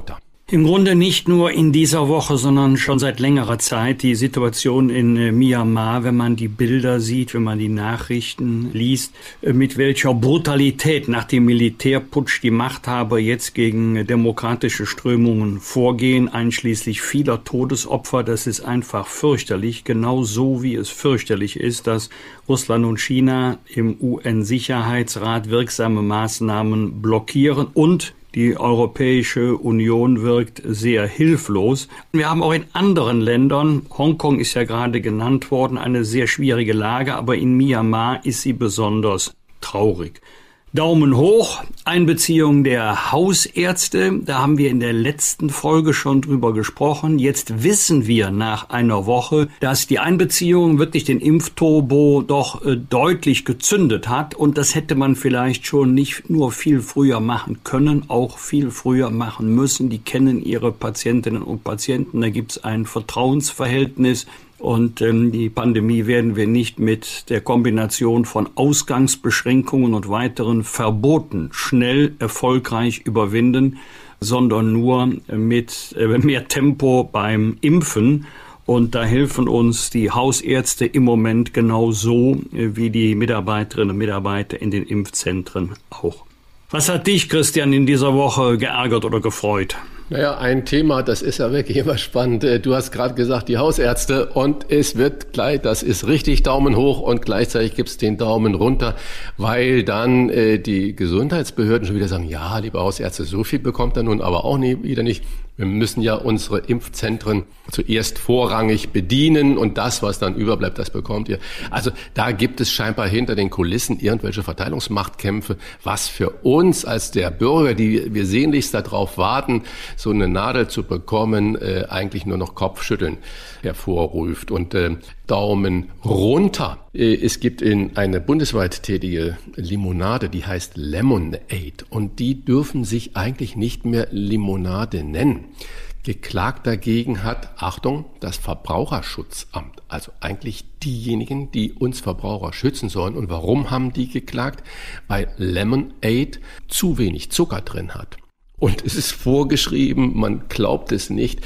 Im Grunde nicht nur in dieser Woche, sondern schon seit längerer Zeit die Situation in Myanmar, wenn man die Bilder sieht, wenn man die Nachrichten liest, mit welcher Brutalität nach dem Militärputsch die Machthaber jetzt gegen demokratische Strömungen vorgehen, einschließlich vieler Todesopfer. Das ist einfach fürchterlich, genauso wie es fürchterlich ist, dass Russland und China im UN-Sicherheitsrat wirksame Maßnahmen blockieren und die Europäische Union wirkt sehr hilflos. Wir haben auch in anderen Ländern, Hongkong ist ja gerade genannt worden, eine sehr schwierige Lage, aber in Myanmar ist sie besonders traurig. Daumen hoch, Einbeziehung der Hausärzte, da haben wir in der letzten Folge schon drüber gesprochen. Jetzt wissen wir nach einer Woche, dass die Einbeziehung wirklich den Impfturbo doch deutlich gezündet hat und das hätte man vielleicht schon nicht nur viel früher machen können, auch viel früher machen müssen. Die kennen ihre Patientinnen und Patienten, da gibt es ein Vertrauensverhältnis. Und die Pandemie werden wir nicht mit der Kombination von Ausgangsbeschränkungen und weiteren Verboten schnell erfolgreich überwinden, sondern nur mit mehr Tempo beim Impfen. Und da helfen uns die Hausärzte im Moment genauso wie die Mitarbeiterinnen und Mitarbeiter in den Impfzentren auch. Was hat dich, Christian, in dieser Woche geärgert oder gefreut? Naja, ein Thema, das ist ja wirklich immer spannend. Du hast gerade gesagt, die Hausärzte und es wird gleich, das ist richtig, Daumen hoch und gleichzeitig gibt's den Daumen runter, weil dann die Gesundheitsbehörden schon wieder sagen, ja, liebe Hausärzte, so viel bekommt er nun aber auch wieder nicht. Wir müssen ja unsere Impfzentren zuerst vorrangig bedienen und das, was dann überbleibt, das bekommt ihr. Also da gibt es scheinbar hinter den Kulissen irgendwelche Verteilungsmachtkämpfe, was für uns als der Bürger, die wir sehnlichst darauf warten, so eine Nadel zu bekommen, eigentlich nur noch Kopfschütteln hervorruft. Und Daumen runter. Es gibt eine bundesweit tätige Limonade, die heißt Lemonade und die dürfen sich eigentlich nicht mehr Limonade nennen. Geklagt dagegen hat, Achtung, das Verbraucherschutzamt, also eigentlich diejenigen, die uns Verbraucher schützen sollen. Und warum haben die geklagt? Weil Lemonade zu wenig Zucker drin hat. Und es ist vorgeschrieben, man glaubt es nicht,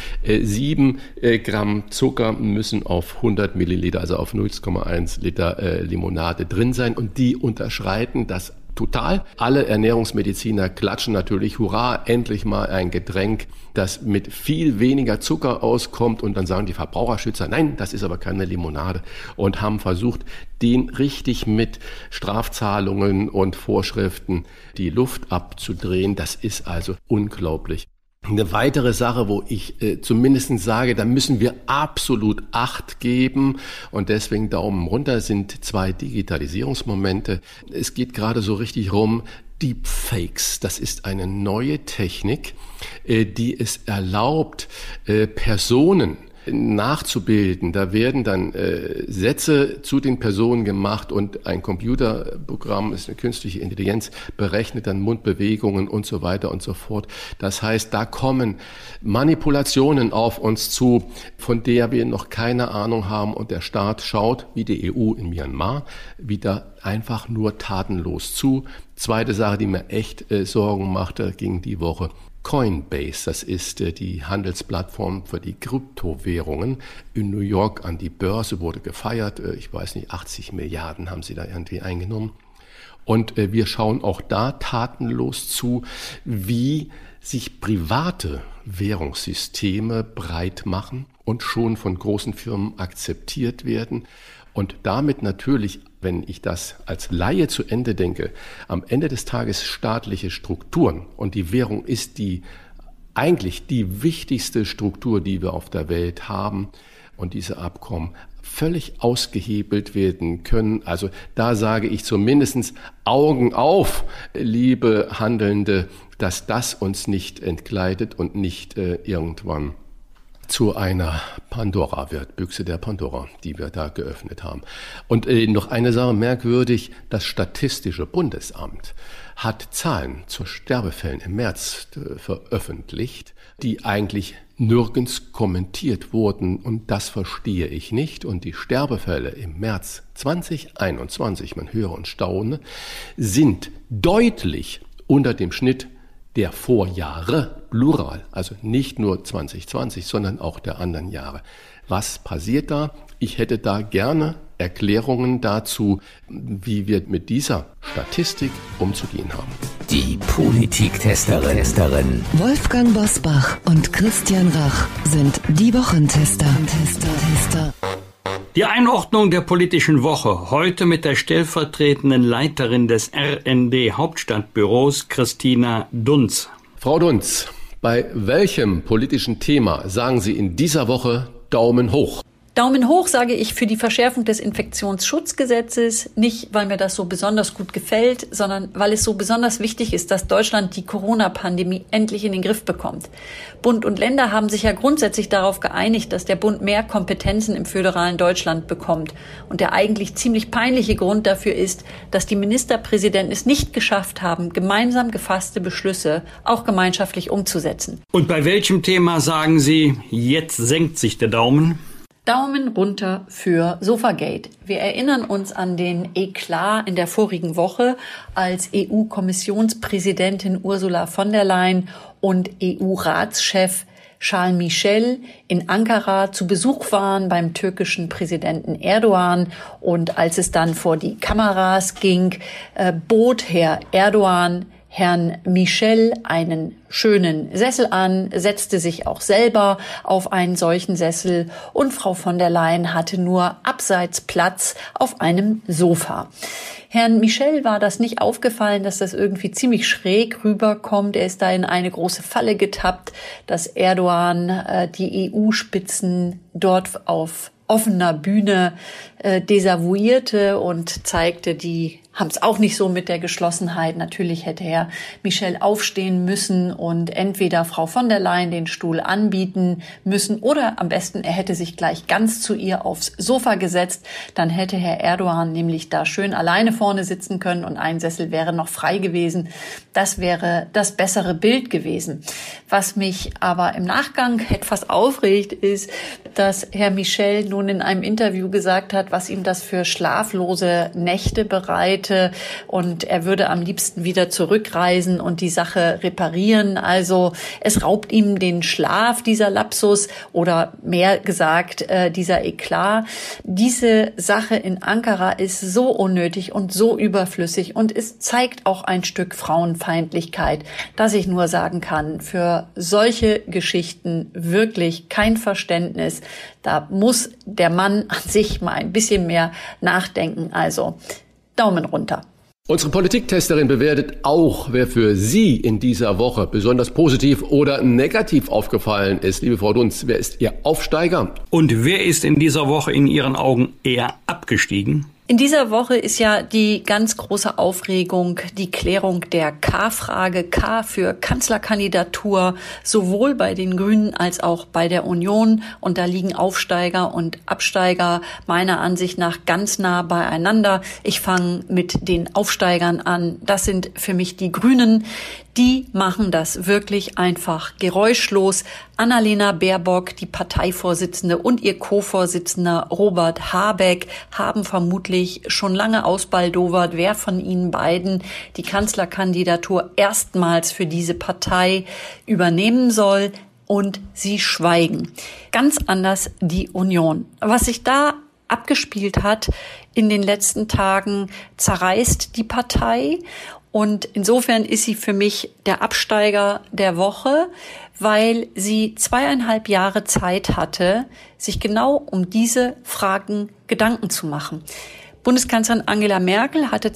7 Gramm Zucker müssen auf 100 Milliliter, also auf 0,1 Liter Limonade drin sein. Und die unterschreiten das total. Alle Ernährungsmediziner klatschen natürlich, hurra, endlich mal ein Getränk, das mit viel weniger Zucker auskommt. Und dann sagen die Verbraucherschützer, nein, das ist aber keine Limonade. Und haben versucht, den richtig mit Strafzahlungen und Vorschriften die Luft abzudrehen. Das ist also unglaublich. Eine weitere Sache, wo ich zumindest sage, da müssen wir absolut Acht geben und deswegen Daumen runter, sind 2 Digitalisierungsmomente. Es geht gerade so richtig rum, Deepfakes. Das ist eine neue Technik, die es erlaubt, Personen nachzubilden. Da werden dann Sätze zu den Personen gemacht und ein Computerprogramm, ist eine künstliche Intelligenz, berechnet dann Mundbewegungen und so weiter und so fort. Das heißt, da kommen Manipulationen auf uns zu, von der wir noch keine Ahnung haben und der Staat schaut, wie die EU in Myanmar, wieder einfach nur tatenlos zu. Zweite Sache, die mir echt Sorgen machte, ging die Woche. Coinbase, das ist die Handelsplattform für die Kryptowährungen in New York an die Börse, wurde gefeiert. Ich weiß nicht, 80 Milliarden haben sie da irgendwie eingenommen. Und wir schauen auch da tatenlos zu, wie sich private Währungssysteme breit machen und schon von großen Firmen akzeptiert werden. Und damit natürlich, wenn ich das als Laie zu Ende denke, am Ende des Tages staatliche Strukturen und die Währung ist eigentlich die wichtigste Struktur, die wir auf der Welt haben und diese Abkommen völlig ausgehebelt werden können. Also da sage ich zumindest Augen auf, liebe Handelnde, dass das uns nicht entkleidet und nicht irgendwann zu einer Pandora wird, Büchse der Pandora, die wir da geöffnet haben. Und noch eine Sache merkwürdig, das Statistische Bundesamt hat Zahlen zu Sterbefällen im März veröffentlicht, die eigentlich nirgends kommentiert wurden und das verstehe ich nicht. Und die Sterbefälle im März 2021, man höre und staune, sind deutlich unter dem Schnitt der Vorjahre, Plural, also nicht nur 2020, sondern auch der anderen Jahre. Was passiert da? Ich hätte da gerne Erklärungen dazu, wie wir mit dieser Statistik umzugehen haben. Die Politiktesterin. Wolfgang Bosbach und Christian Rach sind die Wochentester. Die Einordnung der politischen Woche heute mit der stellvertretenden Leiterin des RND Hauptstadtbüros, Christina Dunz. Frau Dunz, bei welchem politischen Thema sagen Sie in dieser Woche Daumen hoch? Daumen hoch sage ich für die Verschärfung des Infektionsschutzgesetzes, nicht weil mir das so besonders gut gefällt, sondern weil es so besonders wichtig ist, dass Deutschland die Corona-Pandemie endlich in den Griff bekommt. Bund und Länder haben sich ja grundsätzlich darauf geeinigt, dass der Bund mehr Kompetenzen im föderalen Deutschland bekommt. Und der eigentlich ziemlich peinliche Grund dafür ist, dass die Ministerpräsidenten es nicht geschafft haben, gemeinsam gefasste Beschlüsse auch gemeinschaftlich umzusetzen. Und bei welchem Thema sagen Sie, jetzt senkt sich der Daumen? Daumen runter für Sofagate. Wir erinnern uns an den Eklat in der vorigen Woche, als EU-Kommissionspräsidentin Ursula von der Leyen und EU-Ratschef Charles Michel in Ankara zu Besuch waren beim türkischen Präsidenten Erdogan. Und als es dann vor die Kameras ging, bot Herr Erdogan Herrn Michel einen schönen Sessel an, setzte sich auch selber auf einen solchen Sessel und Frau von der Leyen hatte nur abseits Platz auf einem Sofa. Herrn Michel war das nicht aufgefallen, dass das irgendwie ziemlich schräg rüberkommt. Er ist da in eine große Falle getappt, dass Erdogan die EU-Spitzen dort auf offener Bühne desavouierte und zeigte, die haben es auch nicht so mit der Geschlossenheit. Natürlich hätte Herr Michel aufstehen müssen und entweder Frau von der Leyen den Stuhl anbieten müssen oder am besten, er hätte sich gleich ganz zu ihr aufs Sofa gesetzt. Dann hätte Herr Erdogan nämlich da schön alleine vorne sitzen können und ein Sessel wäre noch frei gewesen. Das wäre das bessere Bild gewesen. Was mich aber im Nachgang etwas aufregt, ist, dass Herr Michel nun in einem Interview gesagt hat, was ihm das für schlaflose Nächte bereitet. Und er würde am liebsten wieder zurückreisen und die Sache reparieren. Also es raubt ihm den Schlaf, dieser Lapsus, oder mehr gesagt, dieser Eklat. Diese Sache in Ankara ist so unnötig und so überflüssig und es zeigt auch ein Stück Frauenfeindlichkeit, dass ich nur sagen kann, für solche Geschichten wirklich kein Verständnis. Da muss der Mann an sich mal ein bisschen mehr nachdenken. Also Daumen runter. Unsere Politiktesterin bewertet auch, wer für Sie in dieser Woche besonders positiv oder negativ aufgefallen ist. Liebe Frau Dunz, wer ist Ihr Aufsteiger? Und wer ist in dieser Woche in Ihren Augen eher abgestiegen? In dieser Woche ist ja die ganz große Aufregung die Klärung der K-Frage. K für Kanzlerkandidatur, sowohl bei den Grünen als auch bei der Union. Und da liegen Aufsteiger und Absteiger meiner Ansicht nach ganz nah beieinander. Ich fange mit den Aufsteigern an. Das sind für mich die Grünen. Die machen das wirklich einfach geräuschlos. Annalena Baerbock, die Parteivorsitzende, und ihr Co-Vorsitzender Robert Habeck haben vermutlich schon lange ausbaldowert, wer von ihnen beiden die Kanzlerkandidatur erstmals für diese Partei übernehmen soll. Und sie schweigen. Ganz anders die Union. Was sich da abgespielt hat in den letzten Tagen, zerreißt die Partei. Und insofern ist sie für mich der Absteiger der Woche, weil sie 2,5 Jahre Zeit hatte, sich genau um diese Fragen Gedanken zu machen. Bundeskanzlerin Angela Merkel hatte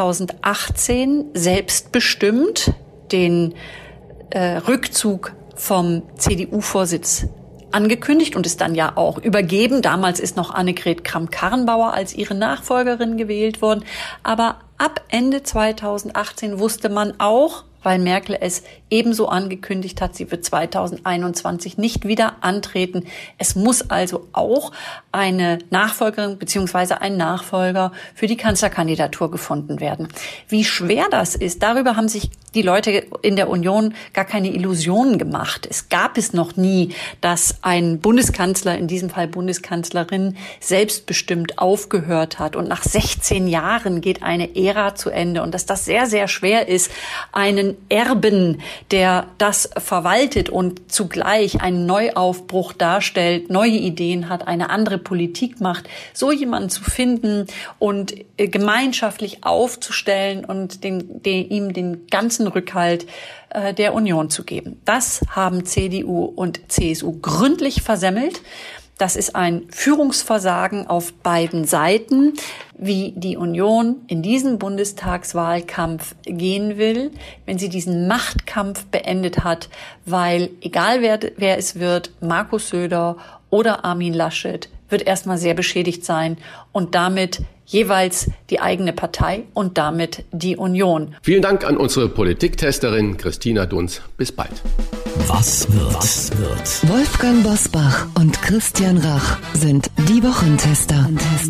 2018 selbstbestimmt den Rückzug vom CDU-Vorsitz angekündigt und es dann ja auch übergeben. Damals ist noch Annegret Kramp-Karrenbauer als ihre Nachfolgerin gewählt worden. Aber ab Ende 2018 wusste man auch, weil Merkel es ebenso angekündigt hat, sie wird 2021 nicht wieder antreten. Es muss also auch eine Nachfolgerin bzw. ein Nachfolger für die Kanzlerkandidatur gefunden werden. Wie schwer das ist, darüber haben sich die Leute in der Union gar keine Illusionen gemacht. Es gab es noch nie, dass ein Bundeskanzler, in diesem Fall Bundeskanzlerin, selbstbestimmt aufgehört hat. Und nach 16 Jahren geht eine Ära zu Ende. Und dass das sehr, sehr schwer ist, einen einen Erben, der das verwaltet und zugleich einen Neuaufbruch darstellt, neue Ideen hat, eine andere Politik macht, so jemanden zu finden und gemeinschaftlich aufzustellen und ihm den ganzen Rückhalt der Union zu geben. Das haben CDU und CSU gründlich versemmelt. Das ist ein Führungsversagen auf beiden Seiten, wie die Union in diesen Bundestagswahlkampf gehen will, wenn sie diesen Machtkampf beendet hat, weil egal wer es wird, Markus Söder oder Armin Laschet, wird erstmal sehr beschädigt sein und damit jeweils die eigene Partei und damit die Union. Vielen Dank an unsere Politiktesterin Christina Dunz. Bis bald. Was wird? Wolfgang Bosbach und Christian Rach sind die Wochentester.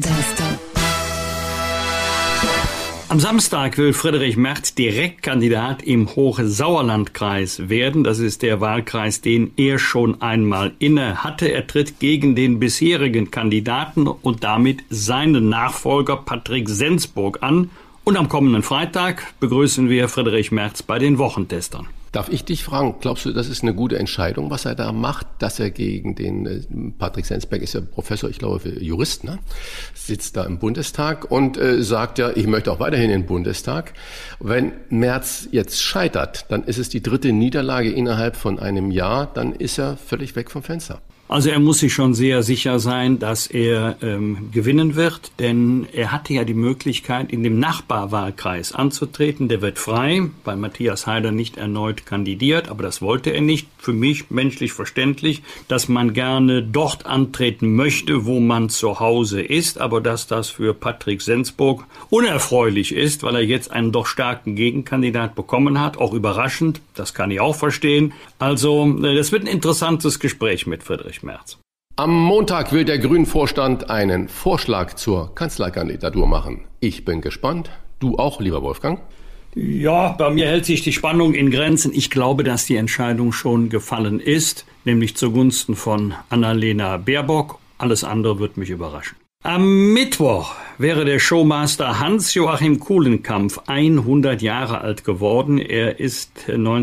Am Samstag will Friedrich Merz Direktkandidat im Hochsauerlandkreis werden. Das ist der Wahlkreis, den er schon einmal inne hatte. Er tritt gegen den bisherigen Kandidaten und damit seinen Nachfolger Patrick Sensburg an. Und am kommenden Freitag begrüßen wir Friedrich Merz bei den Wochentestern. Darf ich dich fragen, glaubst du, das ist eine gute Entscheidung, was er da macht, dass er gegen den, Patrick Sensburg ist ja Professor, ich glaube, für Jurist, ne? Sitzt da im Bundestag und sagt ja, ich möchte auch weiterhin in den Bundestag. Wenn Merz jetzt scheitert, dann ist es die 3. Niederlage innerhalb von einem Jahr, dann ist er völlig weg vom Fenster. Also er muss sich schon sehr sicher sein, dass er gewinnen wird, denn er hatte ja die Möglichkeit, in dem Nachbarwahlkreis anzutreten. Der wird frei, weil Matthias Haider nicht erneut kandidiert, aber das wollte er nicht. Für mich menschlich verständlich, dass man gerne dort antreten möchte, wo man zu Hause ist, aber dass das für Patrick Sensburg unerfreulich ist, weil er jetzt einen doch starken Gegenkandidat bekommen hat, auch überraschend, das kann ich auch verstehen. Also das wird ein interessantes Gespräch mit Friedrich Merz. Am Montag will der Grünen-Vorstand einen Vorschlag zur Kanzlerkandidatur machen. Ich bin gespannt. Du auch, lieber Wolfgang? Ja, bei mir hält sich die Spannung in Grenzen. Ich glaube, dass die Entscheidung schon gefallen ist, nämlich zugunsten von Annalena Baerbock. Alles andere wird mich überraschen. Am Mittwoch wäre der Showmaster Hans-Joachim Kulenkampff 100 Jahre alt geworden. Er ist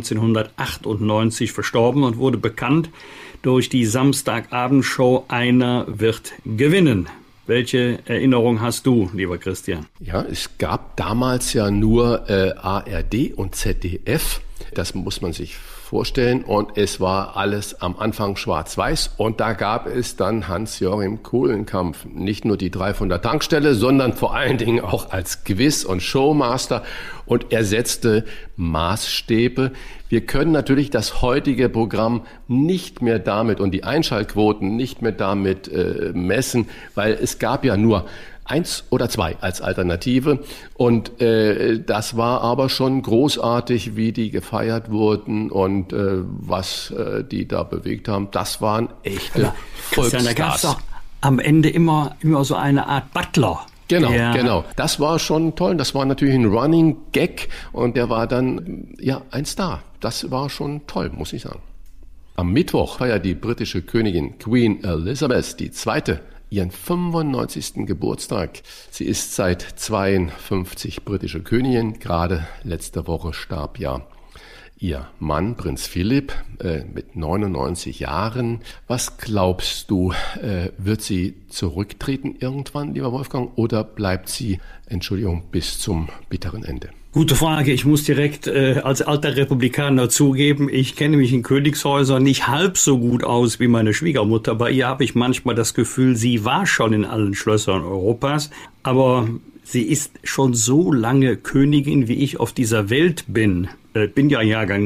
1998 verstorben und wurde bekannt durch die Samstagabendshow Einer wird gewinnen. Welche Erinnerung hast du, lieber Christian? Ja, es gab damals ja nur ARD und ZDF. Das muss man sich vorstellen. Und es war alles am Anfang schwarz-weiß. Und da gab es dann Hans-Joachim Kulenkampff. Nicht nur die 3 von der Tankstelle, sondern vor allen Dingen auch als Quiz- und Showmaster. Und er setzte Maßstäbe. Wir können natürlich das heutige Programm nicht mehr damit und die Einschaltquoten nicht mehr damit messen, weil es gab ja nur 1 oder 2 als Alternative und das war aber schon großartig, wie die gefeiert wurden und was die da bewegt haben. Das waren echte Volksstars. Da gab es doch am Ende immer so eine Art Butler. Genau. Das war schon toll. Das war natürlich ein Running Gag und der war dann ja ein Star. Das war schon toll, muss ich sagen. Am Mittwoch feiert die britische Königin Queen Elizabeth II. Ihren 95. Geburtstag. Sie ist seit 52 britische Königin. Gerade letzte Woche starb ja ihr Mann, Prinz Philipp, mit 99 Jahren. Was glaubst du, wird sie zurücktreten irgendwann, lieber Wolfgang, oder bleibt sie, bis zum bitteren Ende? Gute Frage. Ich muss direkt als alter Republikaner zugeben, ich kenne mich in Königshäusern nicht halb so gut aus wie meine Schwiegermutter. Bei ihr habe ich manchmal das Gefühl, sie war schon in allen Schlössern Europas, aber sie ist schon so lange Königin, wie ich auf dieser Welt bin. Bin ja Jahrgang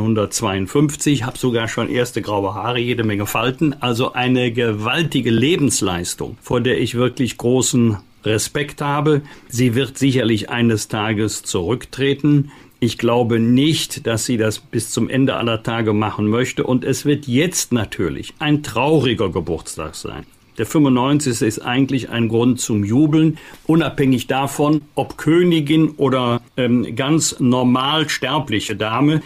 1952, habe sogar schon erste graue Haare, jede Menge Falten. Also eine gewaltige Lebensleistung, vor der ich wirklich großen Respekt habe. Sie wird sicherlich eines Tages zurücktreten. Ich glaube nicht, dass sie das bis zum Ende aller Tage machen möchte. Und es wird jetzt natürlich ein trauriger Geburtstag sein. Der 95. ist eigentlich ein Grund zum Jubeln, unabhängig davon, ob Königin oder ganz normal sterbliche Dame.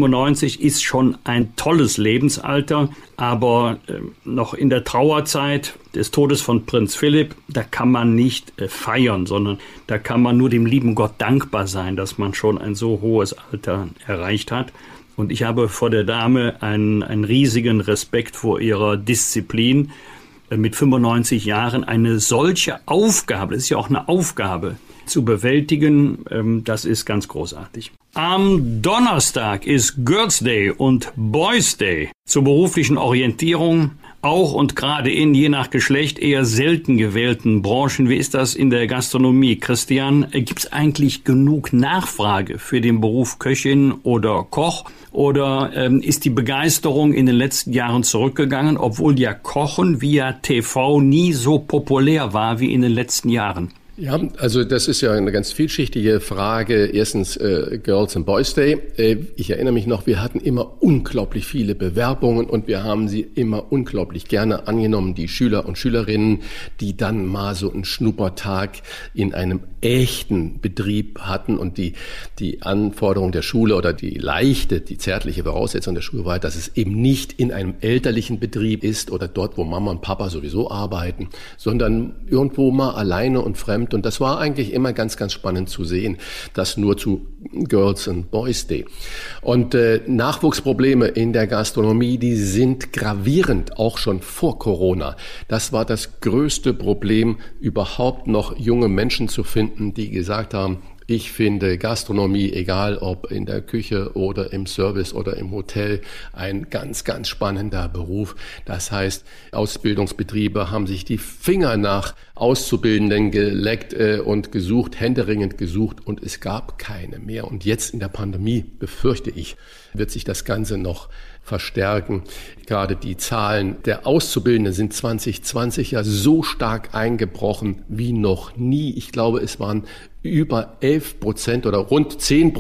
95 ist schon ein tolles Lebensalter, aber noch in der Trauerzeit des Todes von Prinz Philipp, da kann man nicht feiern, sondern da kann man nur dem lieben Gott dankbar sein, dass man schon ein so hohes Alter erreicht hat. Und ich habe vor der Dame einen riesigen Respekt vor ihrer Disziplin. Mit 95 Jahren eine solche Aufgabe, das ist ja auch eine Aufgabe, zu bewältigen, das ist ganz großartig. Am Donnerstag ist Girls Day und Boys Day. Zur beruflichen Orientierung auch und gerade in je nach Geschlecht eher selten gewählten Branchen. Wie ist das in der Gastronomie? Christian, gibt es eigentlich genug Nachfrage für den Beruf Köchin oder Koch? Oder ist die Begeisterung in den letzten Jahren zurückgegangen, obwohl ja Kochen via TV nie so populär war wie in den letzten Jahren? Ja, also das ist ja eine ganz vielschichtige Frage. Erstens Girls and Boys Day. Ich erinnere mich noch, wir hatten immer unglaublich viele Bewerbungen und wir haben sie immer unglaublich gerne angenommen, die Schüler und Schülerinnen, die dann mal so einen Schnuppertag in einem echten Betrieb hatten. Und die Anforderung der Schule oder die zärtliche Voraussetzung der Schule war, dass es eben nicht in einem elterlichen Betrieb ist oder dort, wo Mama und Papa sowieso arbeiten, sondern irgendwo mal alleine und fremd. Und das war eigentlich immer ganz, ganz spannend zu sehen, das nur zu Girls and Boys Day. Und Nachwuchsprobleme in der Gastronomie, die sind gravierend, auch schon vor Corona. Das war das größte Problem, überhaupt noch junge Menschen zu finden, die gesagt haben, ich finde Gastronomie, egal ob in der Küche oder im Service oder im Hotel, ein ganz, ganz spannender Beruf. Das heißt, Ausbildungsbetriebe haben sich die Finger nach Auszubildenden geleckt und gesucht, händeringend gesucht, und es gab keine mehr. Und jetzt in der Pandemie, befürchte ich, wird sich das Ganze noch verstärken. Gerade die Zahlen der Auszubildenden sind 2020 ja so stark eingebrochen wie noch nie. Ich glaube, es waren über 11% oder rund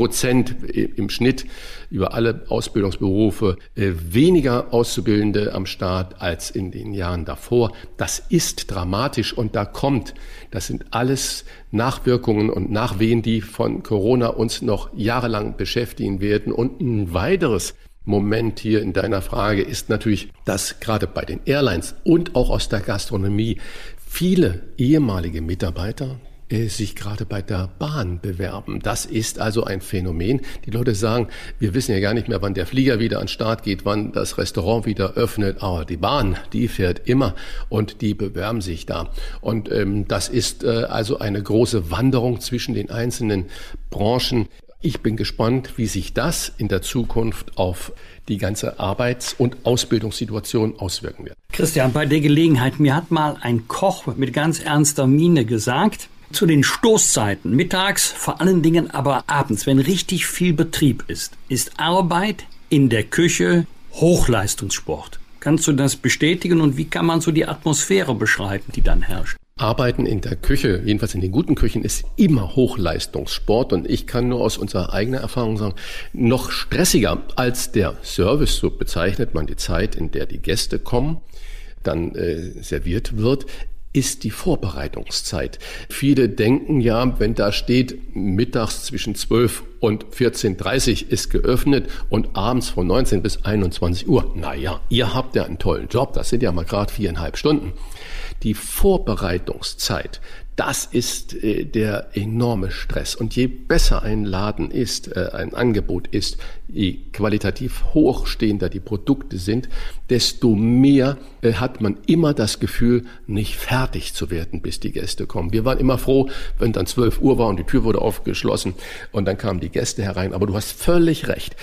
10% im Schnitt über alle Ausbildungsberufe weniger Auszubildende am Start als in den Jahren davor. Das ist dramatisch und das sind alles Nachwirkungen und Nachwehen, die von Corona uns noch jahrelang beschäftigen werden. Und ein weiteres Moment hier in deiner Frage ist natürlich, dass gerade bei den Airlines und auch aus der Gastronomie viele ehemalige Mitarbeiter sich gerade bei der Bahn bewerben. Das ist also ein Phänomen. Die Leute sagen, wir wissen ja gar nicht mehr, wann der Flieger wieder an den Start geht, wann das Restaurant wieder öffnet, aber die Bahn, die fährt immer und die bewerben sich da. Und das ist also eine große Wanderung zwischen den einzelnen Branchen. Ich bin gespannt, wie sich das in der Zukunft auf die ganze Arbeits- und Ausbildungssituation auswirken wird. Christian, bei der Gelegenheit, mir hat mal ein Koch mit ganz ernster Miene gesagt, zu den Stoßzeiten, mittags, vor allen Dingen aber abends, wenn richtig viel Betrieb ist Arbeit in der Küche Hochleistungssport. Kannst du das bestätigen und wie kann man so die Atmosphäre beschreiben, die dann herrscht? Arbeiten in der Küche, jedenfalls in den guten Küchen, ist immer Hochleistungssport und ich kann nur aus unserer eigenen Erfahrung sagen, noch stressiger als der Service, so bezeichnet man die Zeit, in der die Gäste kommen, dann serviert wird, ist die Vorbereitungszeit. Viele denken ja, wenn da steht, mittags zwischen 12 und 14:30 ist geöffnet und abends von 19 bis 21 Uhr. Naja, ihr habt ja einen tollen Job, das sind ja mal gerade 4,5 Stunden. Die Vorbereitungszeit, das ist der enorme Stress. Und je besser ein Laden ist, ein Angebot ist, je qualitativ hochstehender die Produkte sind, desto mehr hat man immer das Gefühl, nicht fertig zu werden, bis die Gäste kommen. Wir waren immer froh, wenn dann 12 Uhr war und die Tür wurde aufgeschlossen und dann kamen die Gäste herein. Aber du hast völlig recht.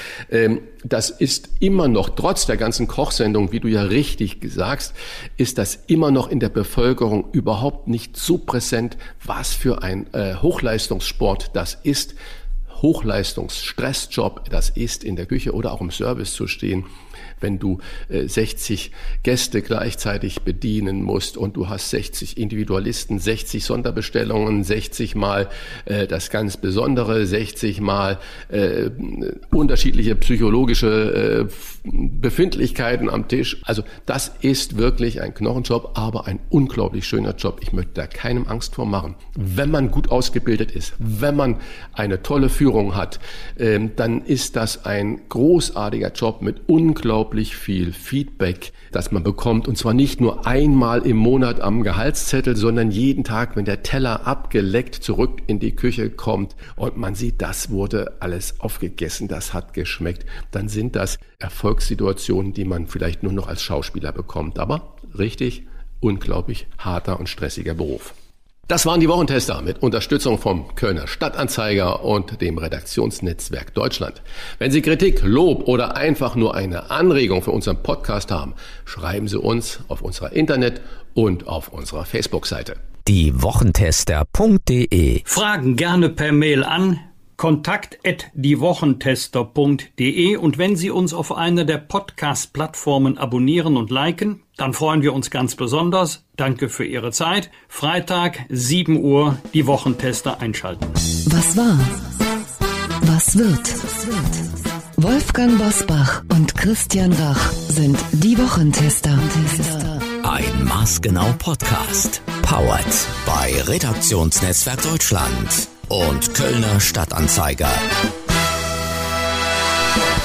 Das ist immer noch, trotz der ganzen Kochsendung, wie du ja richtig sagst, ist das immer noch in der Bevölkerung überhaupt nicht so präsent, was für ein Hochleistungssport das ist. Hochleistungs-Stressjob das ist, in der Küche oder auch im Service zu stehen, wenn du 60 Gäste gleichzeitig bedienen musst und du hast 60 Individualisten, 60 Sonderbestellungen, 60 Mal das ganz Besondere, 60 Mal unterschiedliche psychologische Befindlichkeiten am Tisch. Also das ist wirklich ein Knochenjob, aber ein unglaublich schöner Job. Ich möchte da keinem Angst vor machen. Wenn man gut ausgebildet ist, wenn man eine tolle Führung hat, dann ist das ein großartiger Job mit unglaublich viel Feedback, das man bekommt. Und zwar nicht nur einmal im Monat am Gehaltszettel, sondern jeden Tag, wenn der Teller abgeleckt zurück in die Küche kommt und man sieht, das wurde alles aufgegessen, das hat geschmeckt. Dann sind das Erfolgssituationen, die man vielleicht nur noch als Schauspieler bekommt. Aber richtig, unglaublich harter und stressiger Beruf. Das waren die Wochentester mit Unterstützung vom Kölner Stadtanzeiger und dem Redaktionsnetzwerk Deutschland. Wenn Sie Kritik, Lob oder einfach nur eine Anregung für unseren Podcast haben, schreiben Sie uns auf unserer Internet- und auf unserer Facebook-Seite. diewochentester.de. Fragen gerne per Mail an kontakt@diewochentester.de und wenn Sie uns auf einer der Podcast-Plattformen abonnieren und liken, dann freuen wir uns ganz besonders. Danke für Ihre Zeit. Freitag, 7 Uhr, die Wochentester einschalten. Was war? Was wird? Wolfgang Bosbach und Christian Rach sind die Wochentester. Ein maßgenau Podcast. Powered bei Redaktionsnetzwerk Deutschland und Kölner Stadtanzeiger.